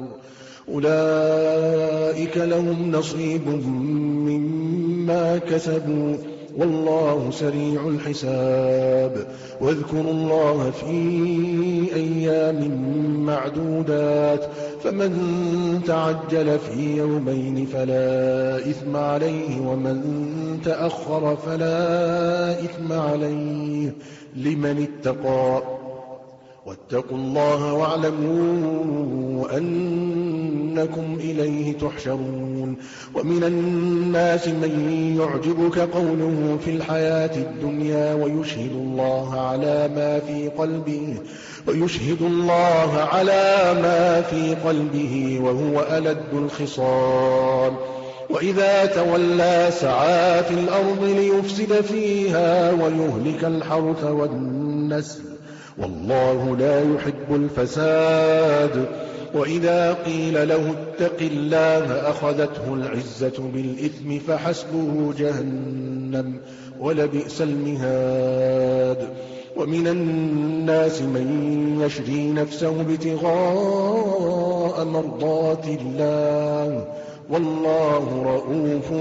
أولئك لهم نصيب مما كسبوا والله سريع الحساب. واذكروا الله في أيام معدودات، فمن تعجل في يومين فلا إثم عليه، ومن تأخر فلا إثم عليه لمن اتقى. واتقوا الله واعلموا أنكم إليه تحشرون. ومن الناس من يعجبك قوله في الحياة الدنيا ويشهد الله على ما في قلبه ويشهد الله على ما في قلبه وهو ألد الخصام. وإذا تولى سعى في الأرض ليفسد فيها ويهلك الحرث والنسل، والله لا يحب الفساد. وإذا قيل له اتق الله أخذته العزة بالإثم فحسبه جهنم ولبئس المهاد. ومن الناس من يشري نفسه ابتغاء مرضات الله، والله رؤوف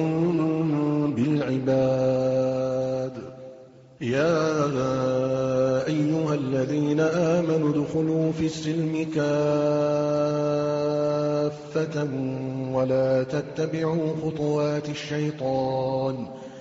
بالعباد. يا أيها الذين آمنوا ادخلوا في السلم كافة ولا تتبعوا خطوات الشيطان،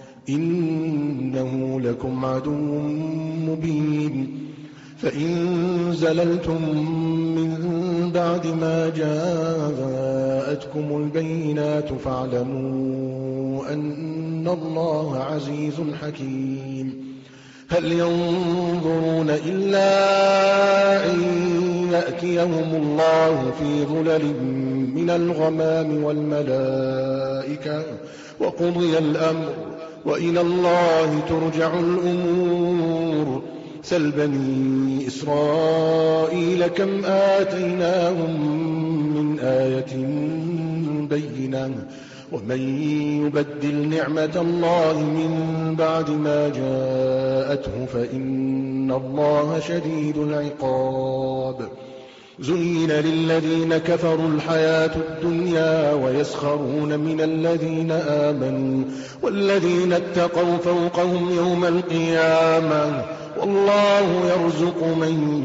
إنه لكم عدو مبين. فإن زللتم من بعد ما جاءتكم البينات فاعلموا أن الله عزيز حكيم. هل ينظرون إلا أن يأتيهم الله في ظلل من الغمام والملائكة وقضي الأمر وإلى الله ترجع الأمور. سل بني إسرائيل كم آتيناهم من آية بينة، ومن يبدل نعمة الله من بعد ما جاءته فإن الله شديد العقاب. زين للذين كفروا الحياة الدنيا ويسخرون من الذين آمنوا والذين اتقوا فوقهم يوم القيامة، والله يرزق من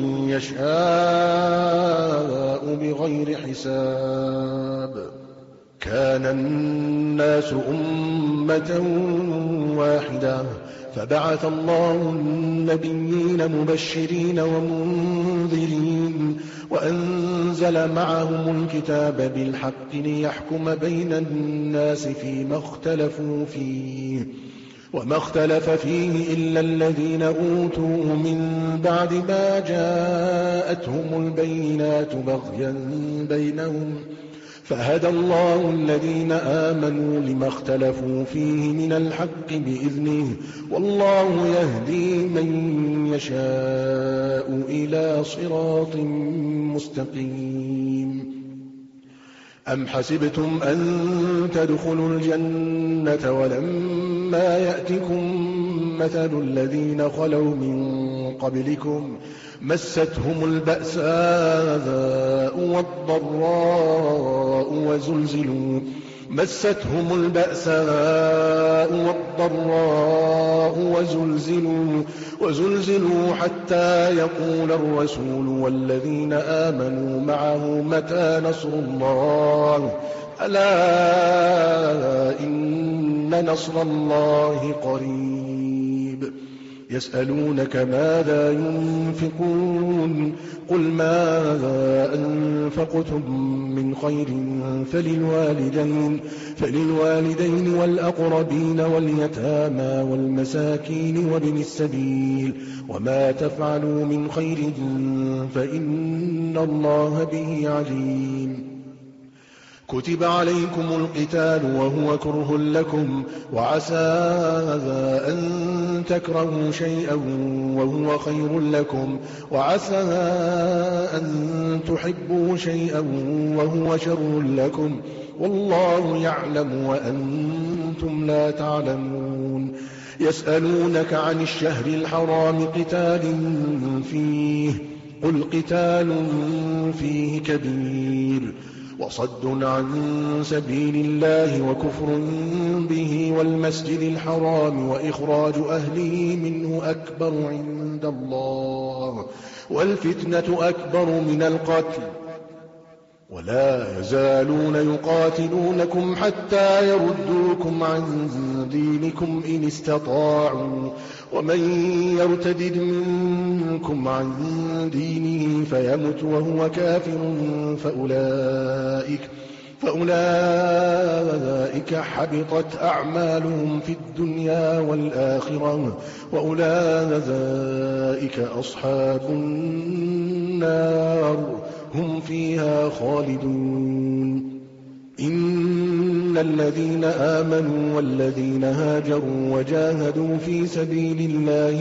يشاء بغير حساب. كان الناس أمة واحدة فبعث الله النبيين مبشرين ومنذرين وأنزل معهم الكتاب بالحق ليحكم بين الناس فيما اختلفوا فيه، وما اختلف فيه إلا الذين أوتوه من بعد ما جاءتهم البينات بغيا بينهم، فهدى الله الذين آمنوا لما اختلفوا فيه من الحق بإذنه، والله يهدي من يشاء إلى صراط مستقيم. أم حسبتم أن تدخلوا الجنة ولما يأتكم مثل الذين خلوا من قبلكم مستهم البأساء والضراء وزلزلوا مستهم البأساء والضراء وزلزلوا وزلزلوا حتى يقول الرسول والذين آمنوا معه متى نصر الله، ألا إن نصر الله قريب. يسألونك ماذا ينفقون قل ماذا أنفقتم من خير فللوالدين, فللوالدين والأقربين واليتامى والمساكين وابن السبيل وما تفعلوا من خير فإن الله به عليم. كتب عليكم القتال وهو كره لكم وعسى أن تكرهوا شيئا وهو خير لكم وعسى أن تحبوا شيئا وهو شر لكم والله يعلم وأنتم لا تعلمون. يسألونك عن الشهر الحرام قتال فيه قل قتال فيه كبير وصد عن سبيل الله وكفر به والمسجد الحرام وإخراج أهله منه أكبر عند الله والفتنة أكبر من القتل ولا يزالون يقاتلونكم حتى يردوكم عن دينكم إن استطاعوا ومن يرتد منكم عن دينه فيمت وهو كافر فأولئك, فأولئك حبطت أعمالهم في الدنيا والآخرة وأولئك أصحاب النار هم فيها خالدون. إن الذين آمنوا والذين هاجروا وجاهدوا في سبيل الله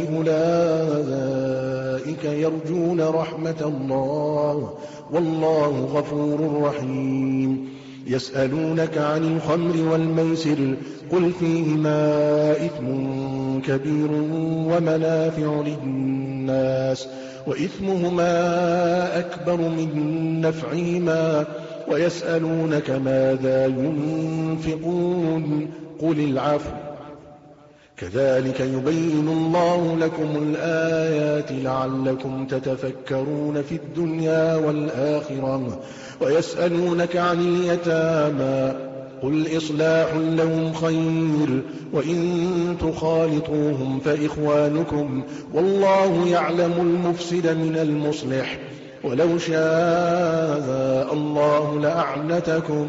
أولئك يرجون رحمة الله والله غفور رحيم. يسألونك عن الخمر والميسر قل فيهما إثم كبير ومنافع للناس وإثمهما أكبر من نفعهما ويسألونك ماذا ينفقون قل العفو كذلك يبين الله لكم الآيات لعلكم تتفكرون في الدنيا والآخرة. ويسألونك عن اليتامى قل إصلاح لهم خير وإن تخالطوهم فإخوانكم والله يعلم المفسد من المصلح ولو شاء الله لأعنتكم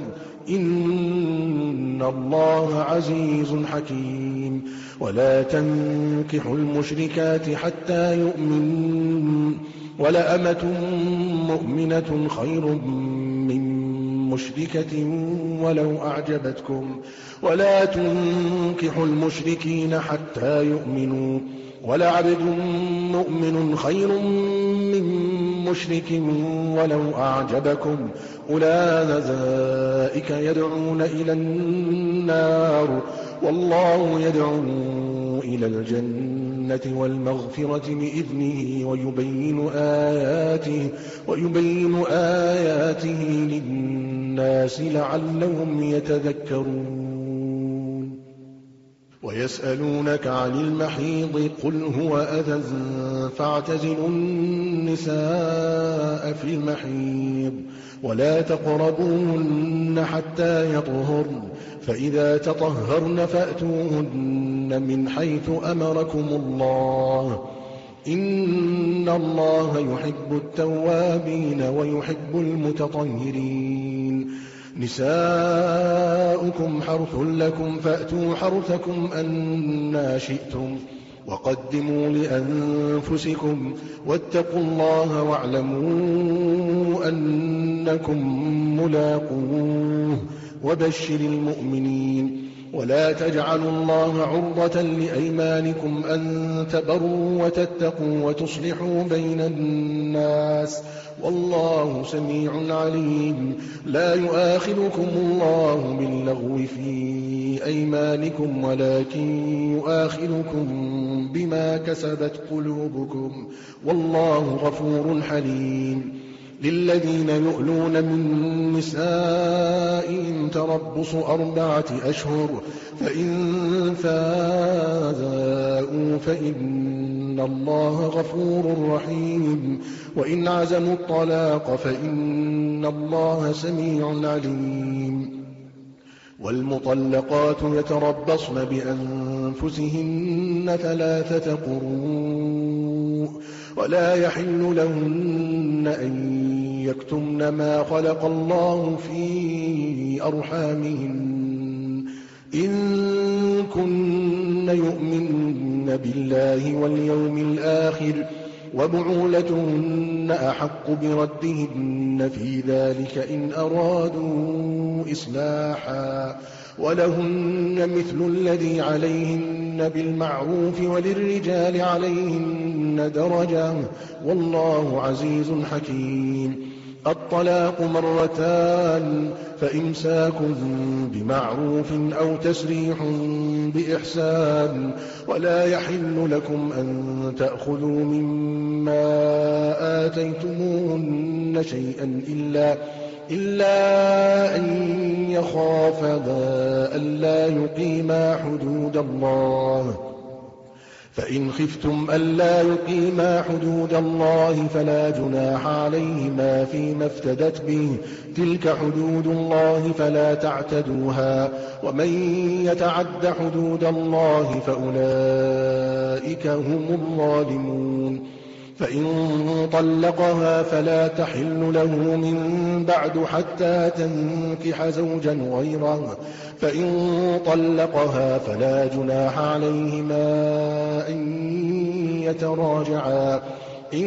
إن الله عزيز حكيم. ولا تنكحوا المشركات حتى يؤمنوا ولأمة مؤمنة خير من مشركة ولو أعجبتكم ولا تنكحوا المشركين حتى يؤمنوا ولعبد مؤمن خير من مشرك ولو أعجبكم أولئك يدعون إلى النار والله يدعو إلى الجنة والمغفرة بإذنه ويبين آياته, ويبين آياته للناس لعلهم يتذكرون. ويسألونك عن المحيض قل هو أذى فاعتزلوا النساء في المحيض ولا تقربوهن حتى يطهرن فإذا تطهرن فأتوهن من حيث أمركم الله إن الله يحب التوابين ويحب المتطهرين. نساؤكم حرث لكم فأتوا حرثكم أنى شئتم وقدموا لأنفسكم واتقوا الله واعلموا أنكم ملاقوه وبشر المؤمنين. ولا تجعلوا الله عرضة لأيمانكم أن تبروا وتتقوا وتصلحوا بين الناس والله سميع عليم. لا يؤاخذكم الله باللغو في أيمانكم ولكن يؤاخذكم بما كسبت قلوبكم والله غفور حليم. للذين يؤلون من نسائهم تربص أربعة أشهر فإن فاءوا فإن الله غفور رحيم. وإن عزموا الطلاق فإن الله سميع عليم. والمطلقات يتربصن بأنفسهن ثلاثة قروء ولا يحل لهن أن يكتمن ما خلق الله في أرحامهن إن كن يؤمن بالله واليوم الآخر وبعولتهن أحق بردهن في ذلك إن أرادوا إصلاحا ولهن مثل الذي عليهن بالمعروف وللرجال عليهن درجة والله عزيز حكيم. الطلاق مرتان فإمساك بمعروف أو تسريح بإحسان ولا يحل لكم أن تأخذوا مما آتيتموهن شيئا إلا إلا أن يخافا ألا يقيما حدود الله. فإن خفتم ألا يقيما حدود الله فلا جناح عليهما فيما افتدت به، تلك حدود الله فلا تعتدوها، ومن يتعد حدود الله فأولئك هم الظالمون. فإن طلقها فلا تحل له من بعد حتى تنكح زوجا غيره، فإن طلقها فلا جناح عليهما أن يتراجعا إن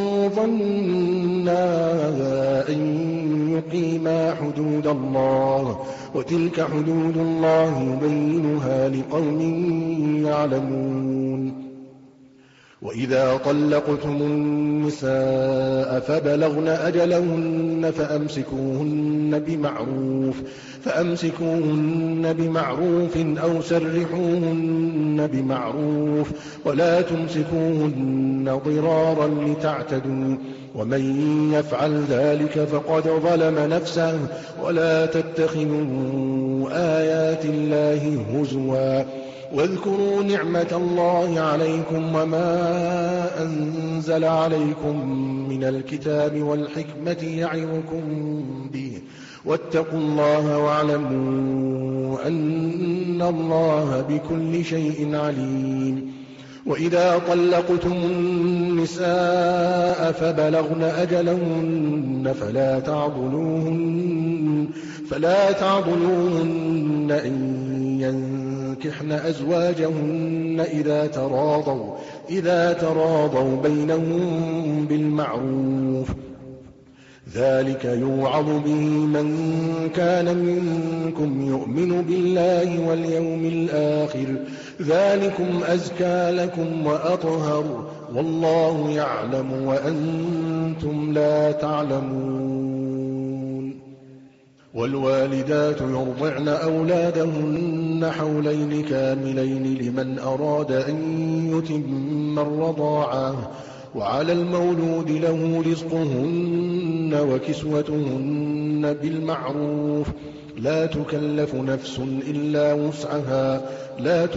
ظنا أن يقيما حدود الله، وتلك حدود الله يبينها لقوم يعلمون. وإذا طلقتم النساء فبلغن أجلهن فأمسكوهن بمعروف فأمسكوهن بمعروف أو سرحوهن بمعروف، ولا تمسكوهن ضرارا لتعتدوا، ومن يفعل ذلك فقد ظلم نفسه. ولا تتخذوا آيات الله هزوا، واذكروا نعمة الله عليكم وما أنزل عليكم من الكتاب والحكمة يعظكم به، واتقوا الله واعلموا أن الله بكل شيء عليم. وإذا طلقتم النساء فبلغن أجلهن فلا تعضلوهن, فلا تعضلوهن أن ينكحن أزواجهن إذا تراضوا, إذا تراضوا بينهم بالمعروف. ذلك يوعظ به من كان منكم يؤمن بالله واليوم الآخر، ذلكم أزكى لكم وأطهر، والله يعلم وأنتم لا تعلمون. والوالدات يرضعن أولادهن حولين كاملين لمن أراد أن يتم الرضاعة، وعلى المولود له رزقهن وكسوتهن بالمعروف، لا تكلف نفس إلا وسعها، لا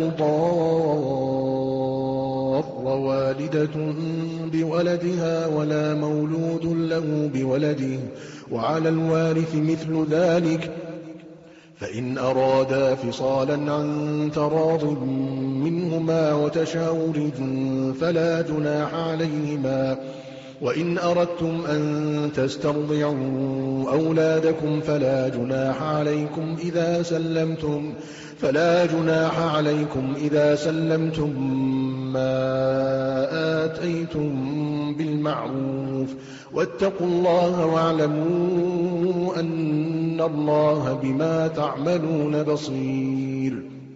تضار والدة بولدها ولا مولود له بولده، وعلى الوارث مثل ذلك، فإن أرادا فصالا عن تراض منهما وتشاور فلا جناح عليهما. وإن أردتم أن تسترضعوا أولادكم فلا جناح عليكم إذا سلمتم فلا جناح عليكم إذا سلمتم ما آتيتم بالمعروف، واتقوا الله واعلموا أن الله بما تعملون بصير.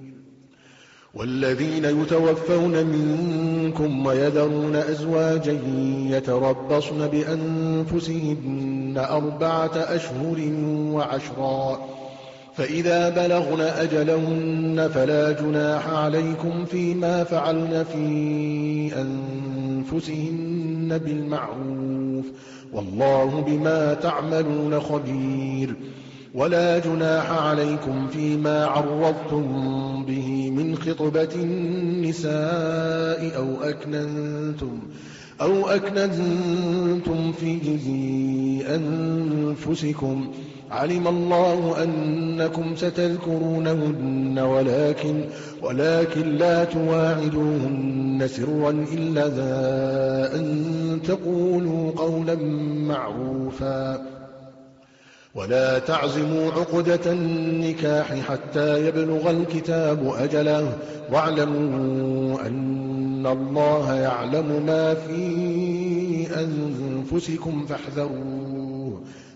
والذين يتوفون منكم ويذرون أزواجا يتربصن بأنفسهن أربعة أشهر وعشرا، فإذا بلغن أجلهن فلا جناح عليكم فيما فعلن في أنفسهن بالمعروف، والله بما تعملون خبير. ولا جناح عليكم فيما عرضتم به من خطبة النساء أو أكننتم أو أكننتم في أنفسكم، علم الله أنكم ستذكرونهن ولكن, ولكن لا تواعدوهن سرا إلا أن تقولوا قولا معروفا. ولا تعزموا عقدة النكاح حتى يبلغ الكتاب أجله، واعلموا أن الله يعلم ما في أنفسكم فاحذروه،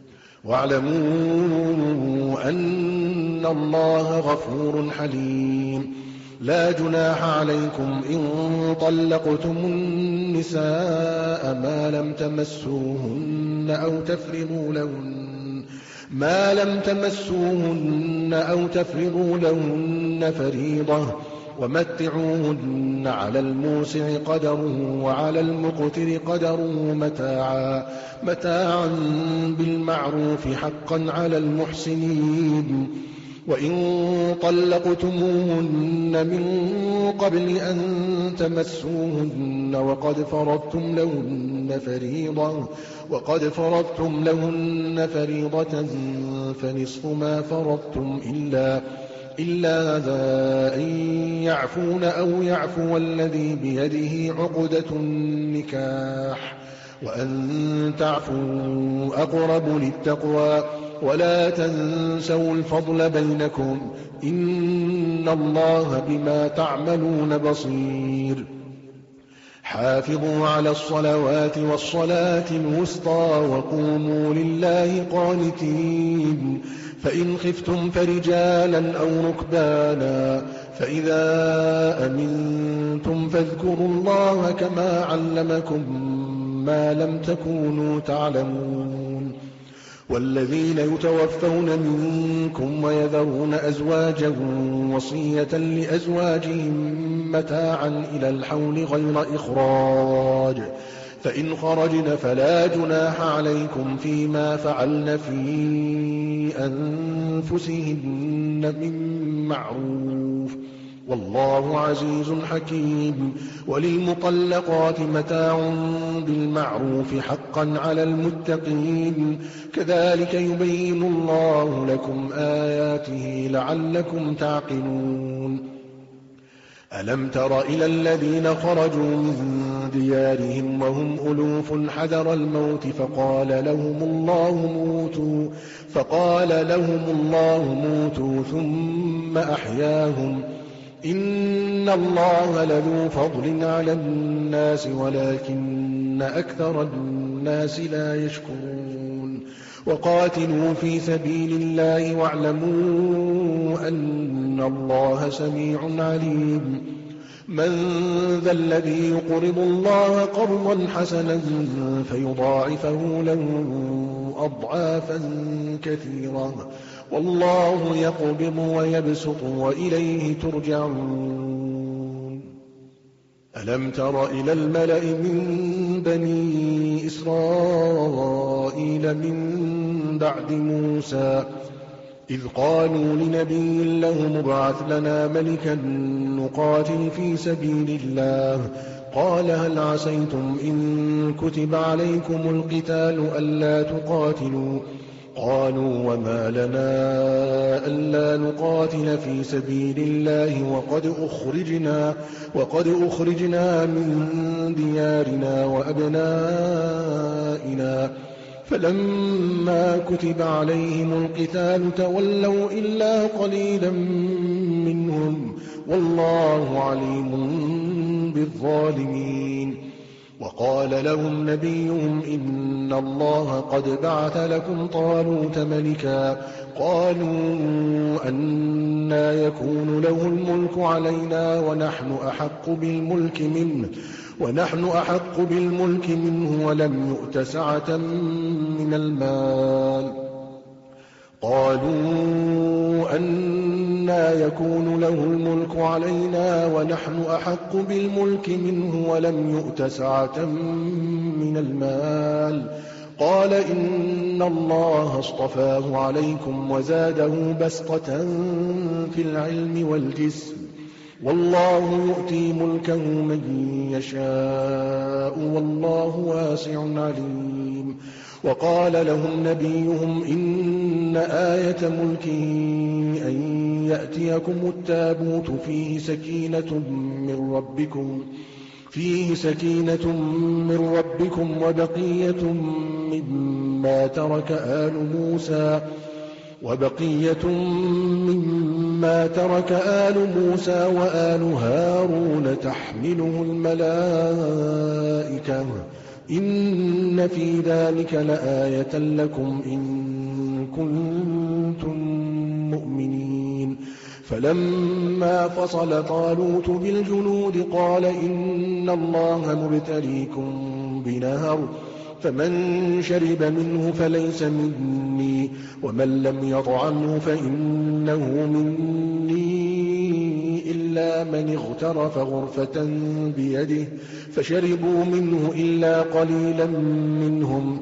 واعلموا أن الله غفور حليم. لا جناح عليكم إن طلقتم النساء ما لم تمسوهن أو تفرضوا لهن ما لم تمسوهن أو تفرضوا لهن فريضة، ومتعوهن على الموسع قدره وعلى المقتر قدره متاعا, متاعا بالمعروف حقا على المحسنين. وإن طلقتموهن من قبل أن تمسوهن وقد فرضتم لهن فريضة وقد فرضتم لهن فريضة فنصف ما فرضتم إلا إلا ذا أن يعفون أو يعفو الذي بيده عقدة النكاح وأن تعفوا أقرب للتقوى ولا تنسوا الفضل بينكم إن الله بما تعملون بصير. حافظوا على الصلوات والصلاة الوسطى وقوموا لله قانتين. فإن خفتم فرجالا أو ركبانا فإذا أمنتم فاذكروا الله كما علمكم ما لم تكونوا تعلمون. والذين يتوفون منكم ويذرون أزواجا وصية لأزواجهم متاعا إلى الحول غير إخراج فإن خرجن فلا جناح عليكم فيما فعلن في أنفسهن من معروف والله عزيز حكيم. وللمطلقات متاع بالمعروف حقا على المتقين كذلك يبين الله لكم آياته لعلكم تعقلون. ألم تر إلى الذين خرجوا من ديارهم وهم ألوف حذر الموت فقال لهم الله موتوا فقال لهم الله موتوا ثم أحياهم إن الله لذو فضل على الناس ولكن أكثر الناس لا يشكرون. وقاتلوا في سبيل الله واعلموا أن الله سميع عليم. من ذا الذي يقرض الله قرضا حسنا فيضاعفه له أضعافا كثيرة والله يقبض ويبسط وإليه ترجعون. ألم تر إلى الملأ من بني إسرائيل من بعد موسى إذ قالوا لنبي له مبعث لنا ملكا نقاتل في سبيل الله قال هل عسيتم إن كتب عليكم القتال ألا تقاتلوا قالوا وما لنا ألا نقاتل في سبيل الله وقد أخرجنا, وقد أخرجنا من ديارنا وأبنائنا فلما كتب عليهم القتال تولوا إلا قليلا منهم والله عليم بالظالمين. وقال لهم نبيهم إن الله قد بعث لكم طالوت ملكا قالوا أنى يكون له الملك علينا ونحن أحق بالملك منه ونحن أحق بالملك منه ولم يؤت سعة من المال قالوا أنى يكون له الملك علينا ونحن أحق بالملك منه ولم يؤت سعة من المال قال إن الله اصطفاه عليكم وزاده بسطة في العلم والجسم والله يؤتي ملكه من يشاء والله واسع عليم. وقال لهم نبيهم إن آية ملكه أن يأتيكم التابوت فيه سكينة من ربكم فيه سكينة من ربكم وبقية مما ترك آل موسى وبقية مما ترك آل موسى وآل هارون تحمله الملائكة إن في ذلك لآية لكم إن كنتم مؤمنين. فلما فصل طالوت بالجنود قال إن الله مبتليكم بنهر فمن شرب منه فليس مني ومن لم يطعمه فإنه مني إلا إلا من اغترف غرفة بيده فشربوا منه إلا قليلا منهم.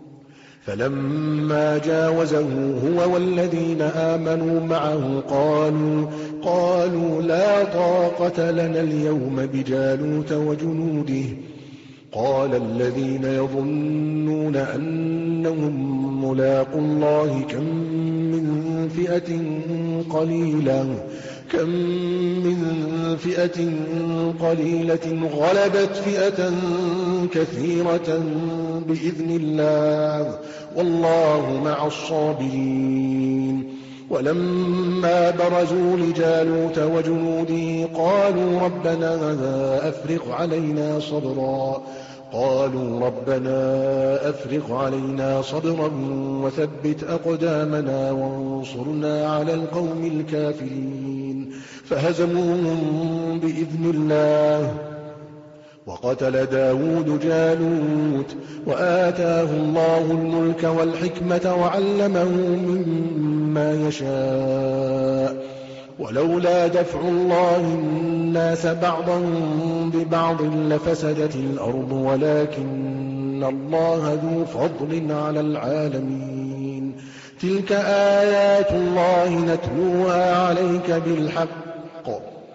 فلما جاوزه هو والذين آمنوا معه قالوا, قالوا لا طاقة لنا اليوم بجالوت وجنوده. قال الذين يظنون أنهم ملاقوا الله كم من فئة قليلة كم من فئة قليلة غلبت فئة كثيرة بإذن الله والله مع الصابرين. ولما برزوا لجالوت وجنوده قالوا ربنا أفرغ علينا صبرا قالوا ربنا أفرغ علينا صبرا وثبت أقدامنا وانصرنا على القوم الكافرين. فهزموهم بإذن الله. وقتل داود جالوت وآتاه الله الملك والحكمة وعلمه مما يشاء. ولولا دفع الله الناس بعضهم ببعض لفسدت الأرض ولكن الله ذو فضل على العالمين. تلك آيات الله نتلوها عليك بالحق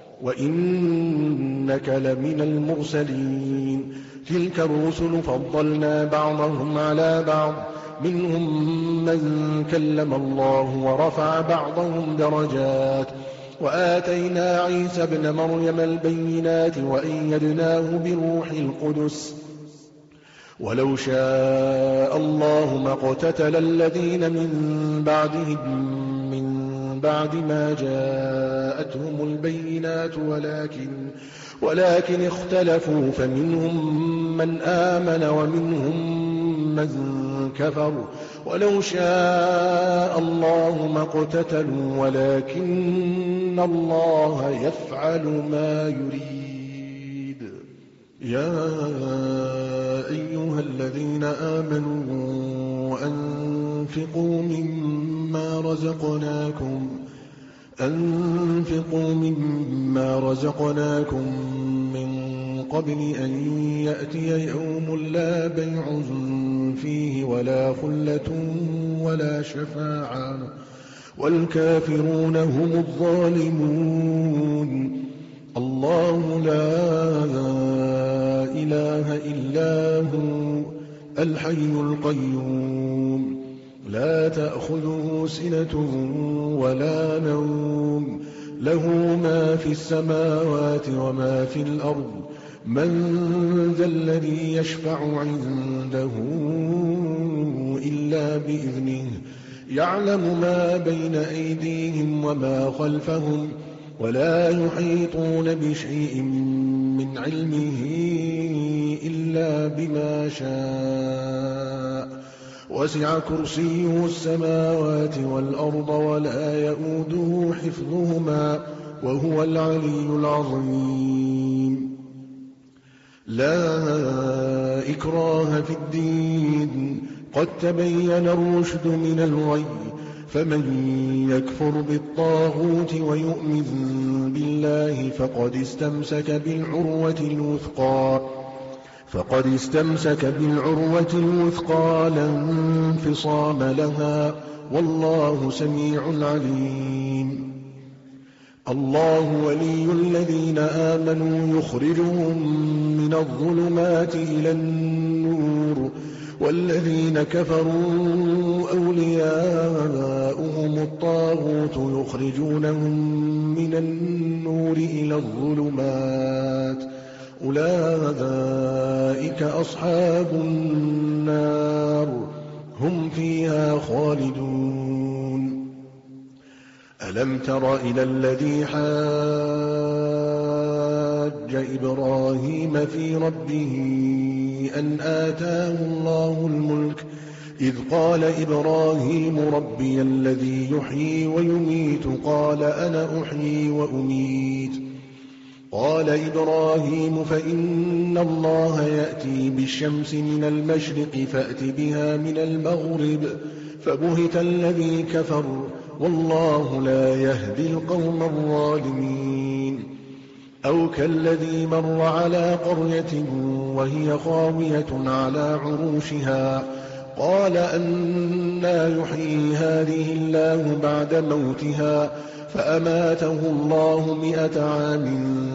وإنك لمن المرسلين. تلك الرسل فضلنا بعضهم على بعض منهم من كلم الله ورفع بعضهم درجات وآتينا عيسى ابن مريم البينات وأيدناه بروح القدس. ولو شاء الله ما اقتتل الذين من بعدهم من بعد ما جاءتهم البينات ولكن, ولكن اختلفوا فمنهم من آمن ومنهم من كفر. ولو شاء الله ما اقتتلوا ولكن الله يفعل ما يريد. يا أيها الذين آمنوا أنفقوا مما رزقناكم أنفقوا مما رزقناكم من قبل أن يأتي يوم لا بيع فيه ولا خلة ولا شفاعة والكافرون هم الظالمون. الله لا إله إلا هو الحي القيوم لا تأخذه سنة ولا نوم له ما في السماوات وما في الأرض من ذا الذي يشفع عنده إلا بإذنه يعلم ما بين أيديهم وما خلفهم ولا يحيطون بشيء من علمه إلا بما شاء وسع كرسيه السماوات والأرض ولا يؤوده حفظهما وهو العلي العظيم. لا إكراه في الدين قد تبين الرشد من الغي فمن يكفر بالطاغوت ويؤمن بالله فقد استمسك بالعروة الوثقى فقد استمسك بالعروة الوثقى لا انفصام لها والله سميع عليم. الله ولي الذين آمنوا يخرجهم من الظلمات إلى النور والذين كفروا أولياؤهم الطاغوت يخرجونهم من النور إلى الظلمات أولئك أصحاب النار هم فيها خالدون. ألم تر إلى الذي حاج إبراهيم في ربه أن آتاه الله الملك إذ قال إبراهيم ربي الذي يحيي ويميت قال أنا أحيي وأميت قال إبراهيم فإن الله يأتي بالشمس من المشرق فأت بها من المغرب فبهت الذي كفر والله لا يهدي القوم الظالمين. أو كالذي مر على قرية وهي خاوية على عروشها قال أنى يحيي هذه الله بعد موتها فأماته الله مئة عام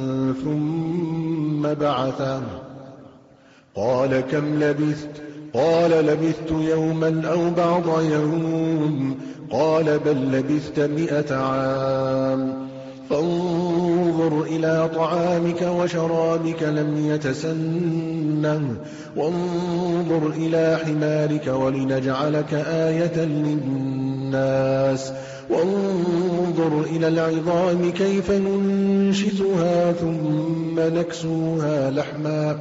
ثم بعثه قال كم لبثت قال لبثت يوما أو بعض يوم قال بل لبثت مئة عام فانظر إلى طعامك وشرابك لم يتسنه وانظر إلى حمارك ولنجعلك آية للناس وانظر إلى العظام كيف ننشزها ثم نكسوها لحما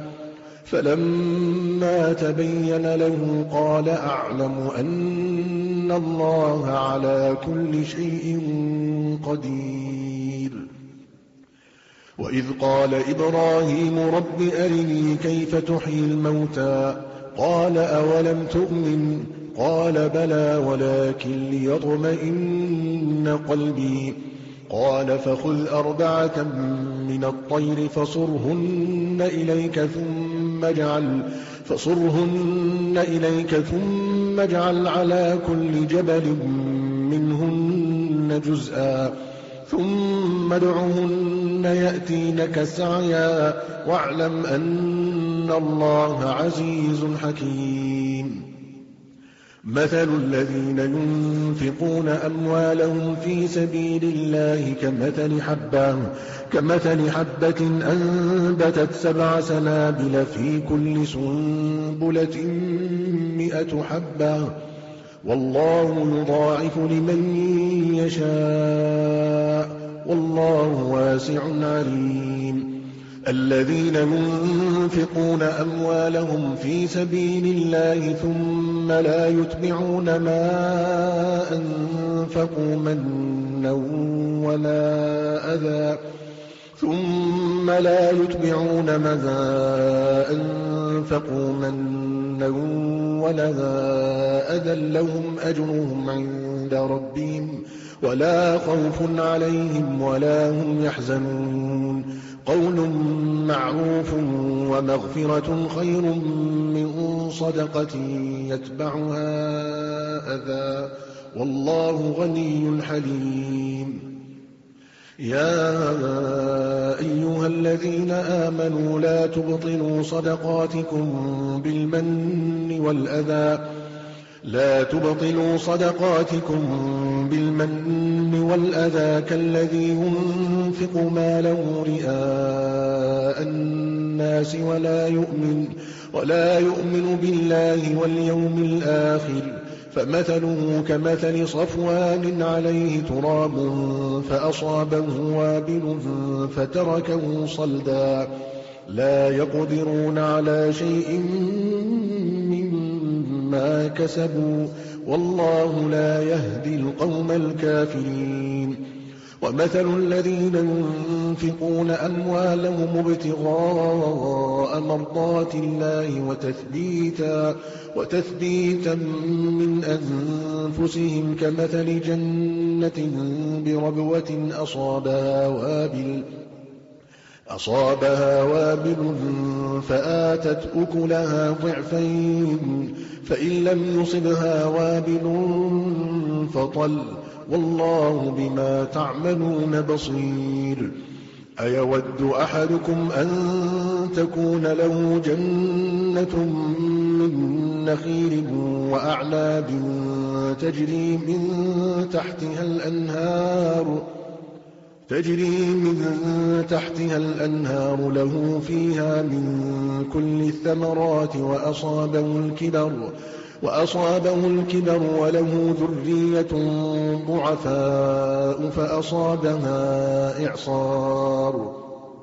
فلما تبين له قال أعلم أن الله على كل شيء قدير. وإذ قال إبراهيم رب أرني كيف تحيي الموتى قال أولم تؤمن قال بلى ولكن ليطمئن قلبي قال فخذ أربعة من الطير فصرهن إليك ثم اجعل فصرهن إليك ثم اجعل على كل جبل منهن جزءا ثم ادعهن يأتينك سعيا واعلم أن الله عزيز حكيم. مثل الذين ينفقون أموالهم في سبيل الله كمثل حبة كمثل حبة أنبتت سبع سنابل في كل سنبلة مئة حبة والله يضاعف لمن يشاء والله واسع عليم. الذين ينفقون أموالهم في سبيل الله ثم لا يتبعون ما أنفقوا منا ولا أذى ثم لا يتبعون ما أنفقوا منا ولا أذى لهم أجرهم عند ربهم ولا خوف عليهم ولا هم يحزنون. قول معروف ومغفرة خير من صدقة يتبعها أذى والله غني حليم. يا أيها الذين آمنوا لا تبطلوا صدقاتكم بالمن والأذى لا تبطلوا صدقاتكم بالمن والأذى كالذي ينفق ماله رئاء الناس ولا يؤمن ولا يؤمن بالله واليوم الآخر فمثله كمثل صفوان عليه تراب فأصابه وابل فتركه صلدا لا يقدرون على شيء مما كسبوا والله لا يهدي القوم الكافرين. ومثل الذين ينفقون أموالهم ابتغاء مرضات الله وتثبيتا, وتثبيتا من أنفسهم كمثل جنة بربوة أصابها وابل أصابها وابل فآتت أكلها ضعفين فإن لم يصبها وابل فطل والله بما تعملون بصير. أيود أحدكم أن تكون له جنة من نخيل وأعناب تجري من تحتها الأنهار تجري من تحتها الأنهار له فيها من كل الثمرات وأصابه الكبر وأصابه الكبر وله ذرية ضعفاء فأصابها إعصار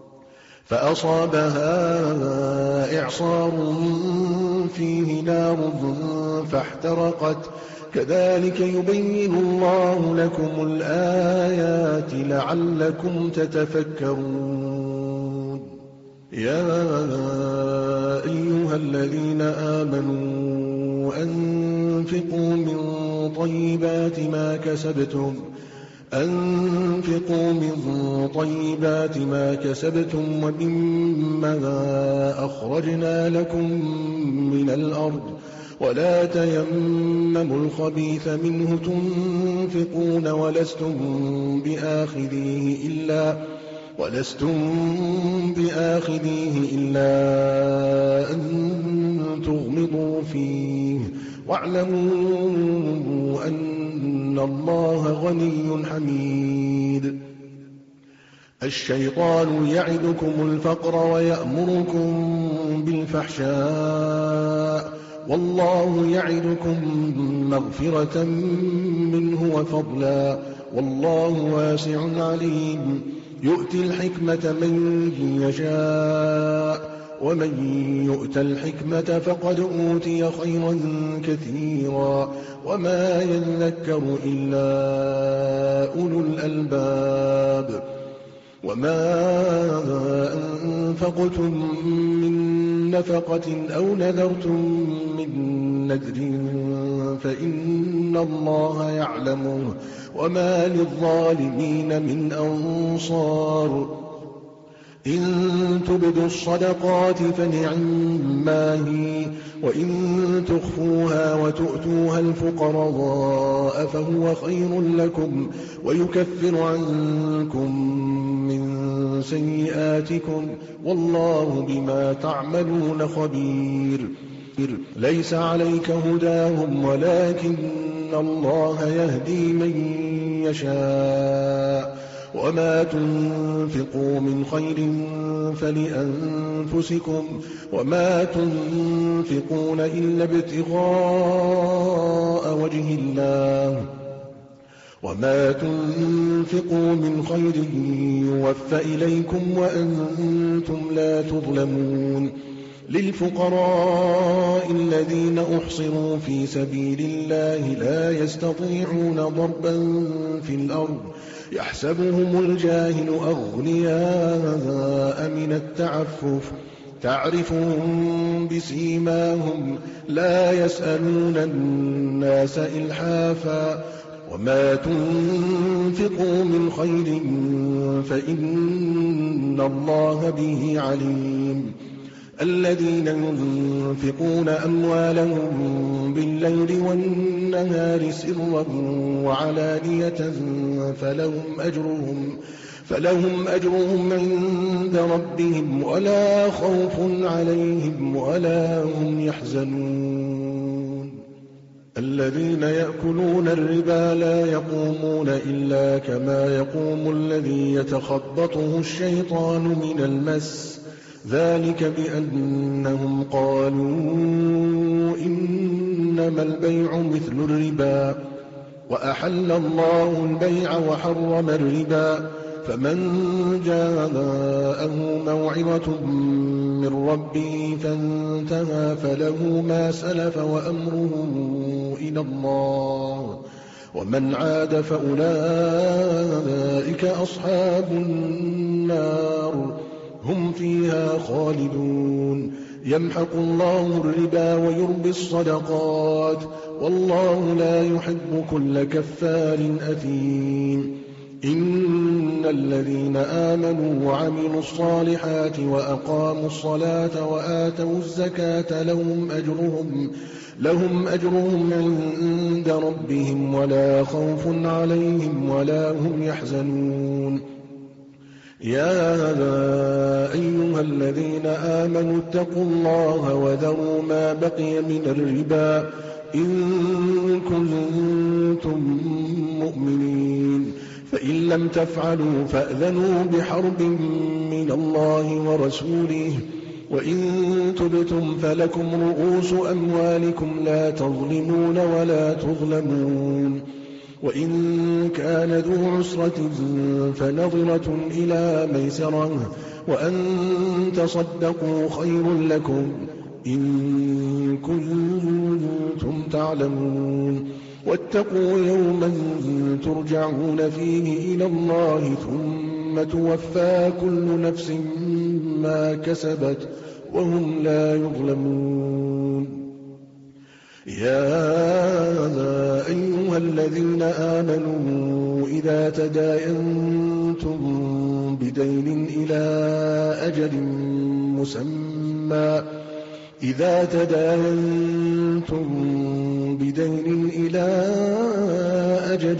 فأصابها إعصار فيه نار فاحترقت كذلك يبين الله لكم الآيات لعلكم تتفكرون. يا أيها الذين آمنوا أنفقوا من طيبات ما كسبتم أنفقوا من طيبات ما كسبتم ومما أخرجنا لكم من الأرض ولا تيمموا الخبيث منه تنفقون ولستم بآخذيه إلا ولستم بآخذيه إلا أن تغمضوا فيه واعلموا أن الله غني حميد. الشيطان يعدكم الفقر ويأمركم بالفحشاء والله يعدكم مغفرة منه وفضلا والله واسع عليم. يؤتي الحكمة من يشاء ومن يؤت الحكمة فقد أوتي خيرا كثيرا وما يذكر إلا أولو الألباب. وما أنفقتم من نفقة أو نذرتم من نذر فإن الله يعلمه وما للظالمين من أنصار. إن تبدوا الصدقات فنعما هي وإن تخفوها وتؤتوها الفقراء فهو خير لكم ويكفر عنكم من سيئاتكم والله بما تعملون خبير. ليس عليك هداهم ولكن الله يهدي من يشاء وما تنفقوا من خير فلأنفسكم وما تنفقون إلا ابتغاء وجه الله وما تنفقوا من خير يوفى إليكم وأنتم لا تظلمون. للفقراء الذين أحصروا في سبيل الله لا يستطيعون ضربا في الأرض يحسبهم الجاهل أغنياء من التعفف تعرفهم بسيماهم لا يسألون الناس إلحافا وما تنفقوا من خير فإن الله به عليم. الذين ينفقون أموالهم بالليل والنهار سرا وعلانية فلهم أجرهم فلهم أجرهم عند ربهم ولا خوف عليهم ولا هم يحزنون. الذين يأكلون الربا لا يقومون إلا كما يقوم الذي يتخبطه الشيطان من المس ذلك بأنهم قالوا إنما البيع مثل الربا وأحل الله البيع وحرم الربا فمن جاءه موعظة من ربه فانتهى فله ما سلف وأمره إلى الله ومن عاد فأولئك أصحاب النار هم فيها خالدون. يمحق الله الربا ويربي الصدقات والله لا يحب كل كفار أثيم. إن الذين آمنوا وعملوا الصالحات وأقاموا الصلاة وآتوا الزكاة لهم أجرهم لهم أجرهم عند ربهم ولا خوف عليهم ولا هم يحزنون. يا أيها الذين آمنوا اتقوا الله وذروا ما بقي من الربا إن كنتم مؤمنين فإن لم تفعلوا فأذنوا بحرب من الله ورسوله وإن تبتم فلكم رؤوس أموالكم لا تظلمون ولا تظلمون. وإن كان ذو عسرة فنظرة إلى ميسرة وأن تصدقوا خير لكم إن كنتم تعلمون. واتقوا يوما ترجعون فيه إلى الله ثم توفى كل نفس ما كسبت وهم لا يظلمون. يا أيها الذين آمنوا إذا تداينتم بدين إلى أجل مسمى إذا تداينتم بدين إلى أجل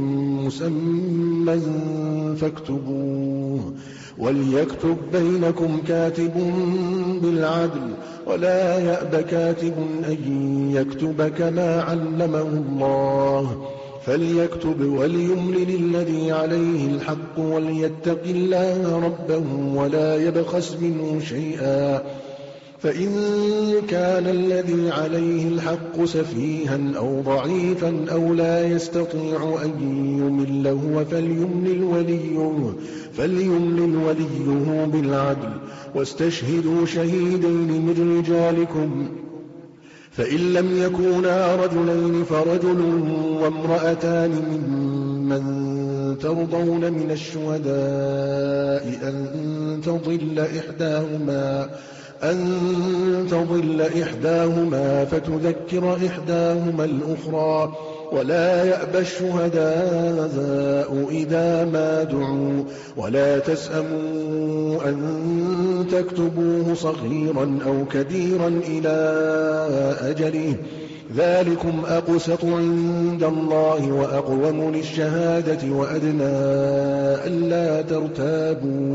مسمى فاكتبوه وليكتب بينكم كاتب بالعدل ولا يأب كاتب أن يكتب كما علمه الله فليكتب وليملل الذي عليه الحق وليتق الله ربه ولا يبخس منه شيئا فإن كان الذي عليه الحق سفيها أو ضعيفا أو لا يستطيع أن يمل هو فليملل وليه, فليملل وليه بالعدل واستشهدوا شهيدين من رجالكم فإن لم يكونا رجلين فرجل وامرأتان ممن ترضون من الشهداء أن تضل إحداهما أن تضل إحداهما فتذكر إحداهما الأخرى ولا يأبى الشهداء إذا ما دعوا ولا تسأموا أن تكتبوه صغيرا أو كبيرا إلى أجله ذلكم أقسط عند الله وأقوم للشهادة وأدنى ألا ترتابوا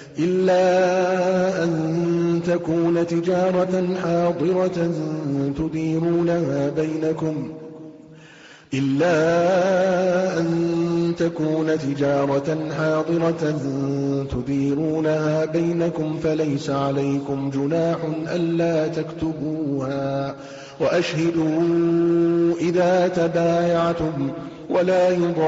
إلا أن تكون تجارة حاضرة تديرونها بينكم إلا أن تكون تجارة حاضرة تديرونها بينكم فليس عليكم جناح ألا تكتبوها وأشهدوا إذا تبايعتم ولا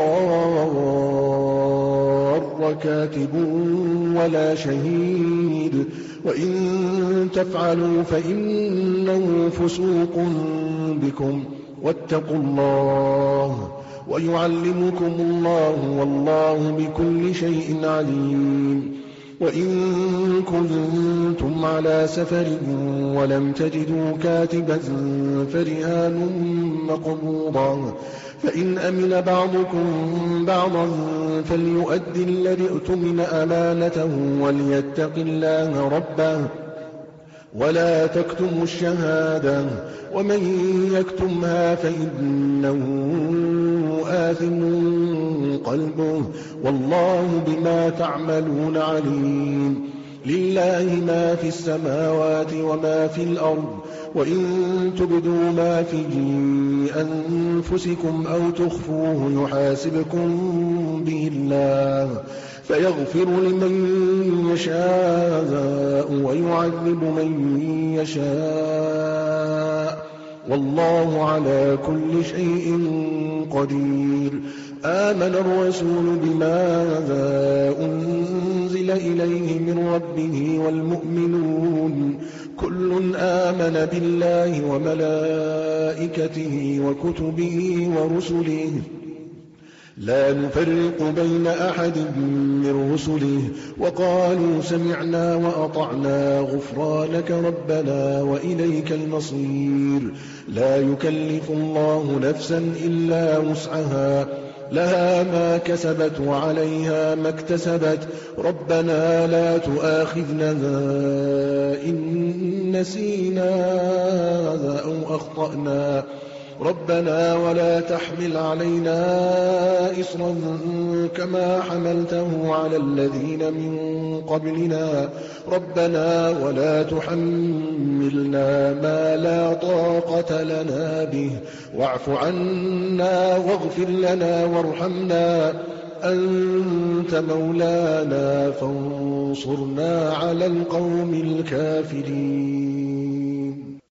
يضار كاتب ولا شهيد وإن تفعلوا فإنه فسوق بكم واتقوا الله ويعلمكم الله والله بكل شيء عليم وإن كنتم على سفر ولم تجدوا كاتبا فرهان مقبوضا فإن أمن بعضكم بعضا فليؤدي الذي اؤتمن أمانته وليتق الله ربه ولا تكتموا الشهادة ومن يكتمها فإنه آثم قلبه والله بما تعملون عليم لله ما في السماوات وما في الأرض وإن تبدوا ما في أنفسكم أو تخفوه يحاسبكم به الله فيغفر لمن يشاء ويعذب من يشاء والله على كل شيء قدير آمن الرسول بما أنزل إليه من ربه والمؤمنون كل آمن بالله وملائكته وكتبه ورسله لا نفرق بين أحد من رسله وقالوا سمعنا وأطعنا غفرانك ربنا وإليك المصير لا يكلف الله نفسا إلا وسعها لها ما كسبت وعليها ما اكتسبت ربنا لا تؤاخذنا إن نسينا أو أخطأنا ربنا ولا تحمل علينا إصرا كما حملته على الذين من قبلنا ربنا ولا تحملنا ما لا طاقة لنا به واعف عنا واغفر لنا وارحمنا أنت مولانا فانصرنا على القوم الكافرين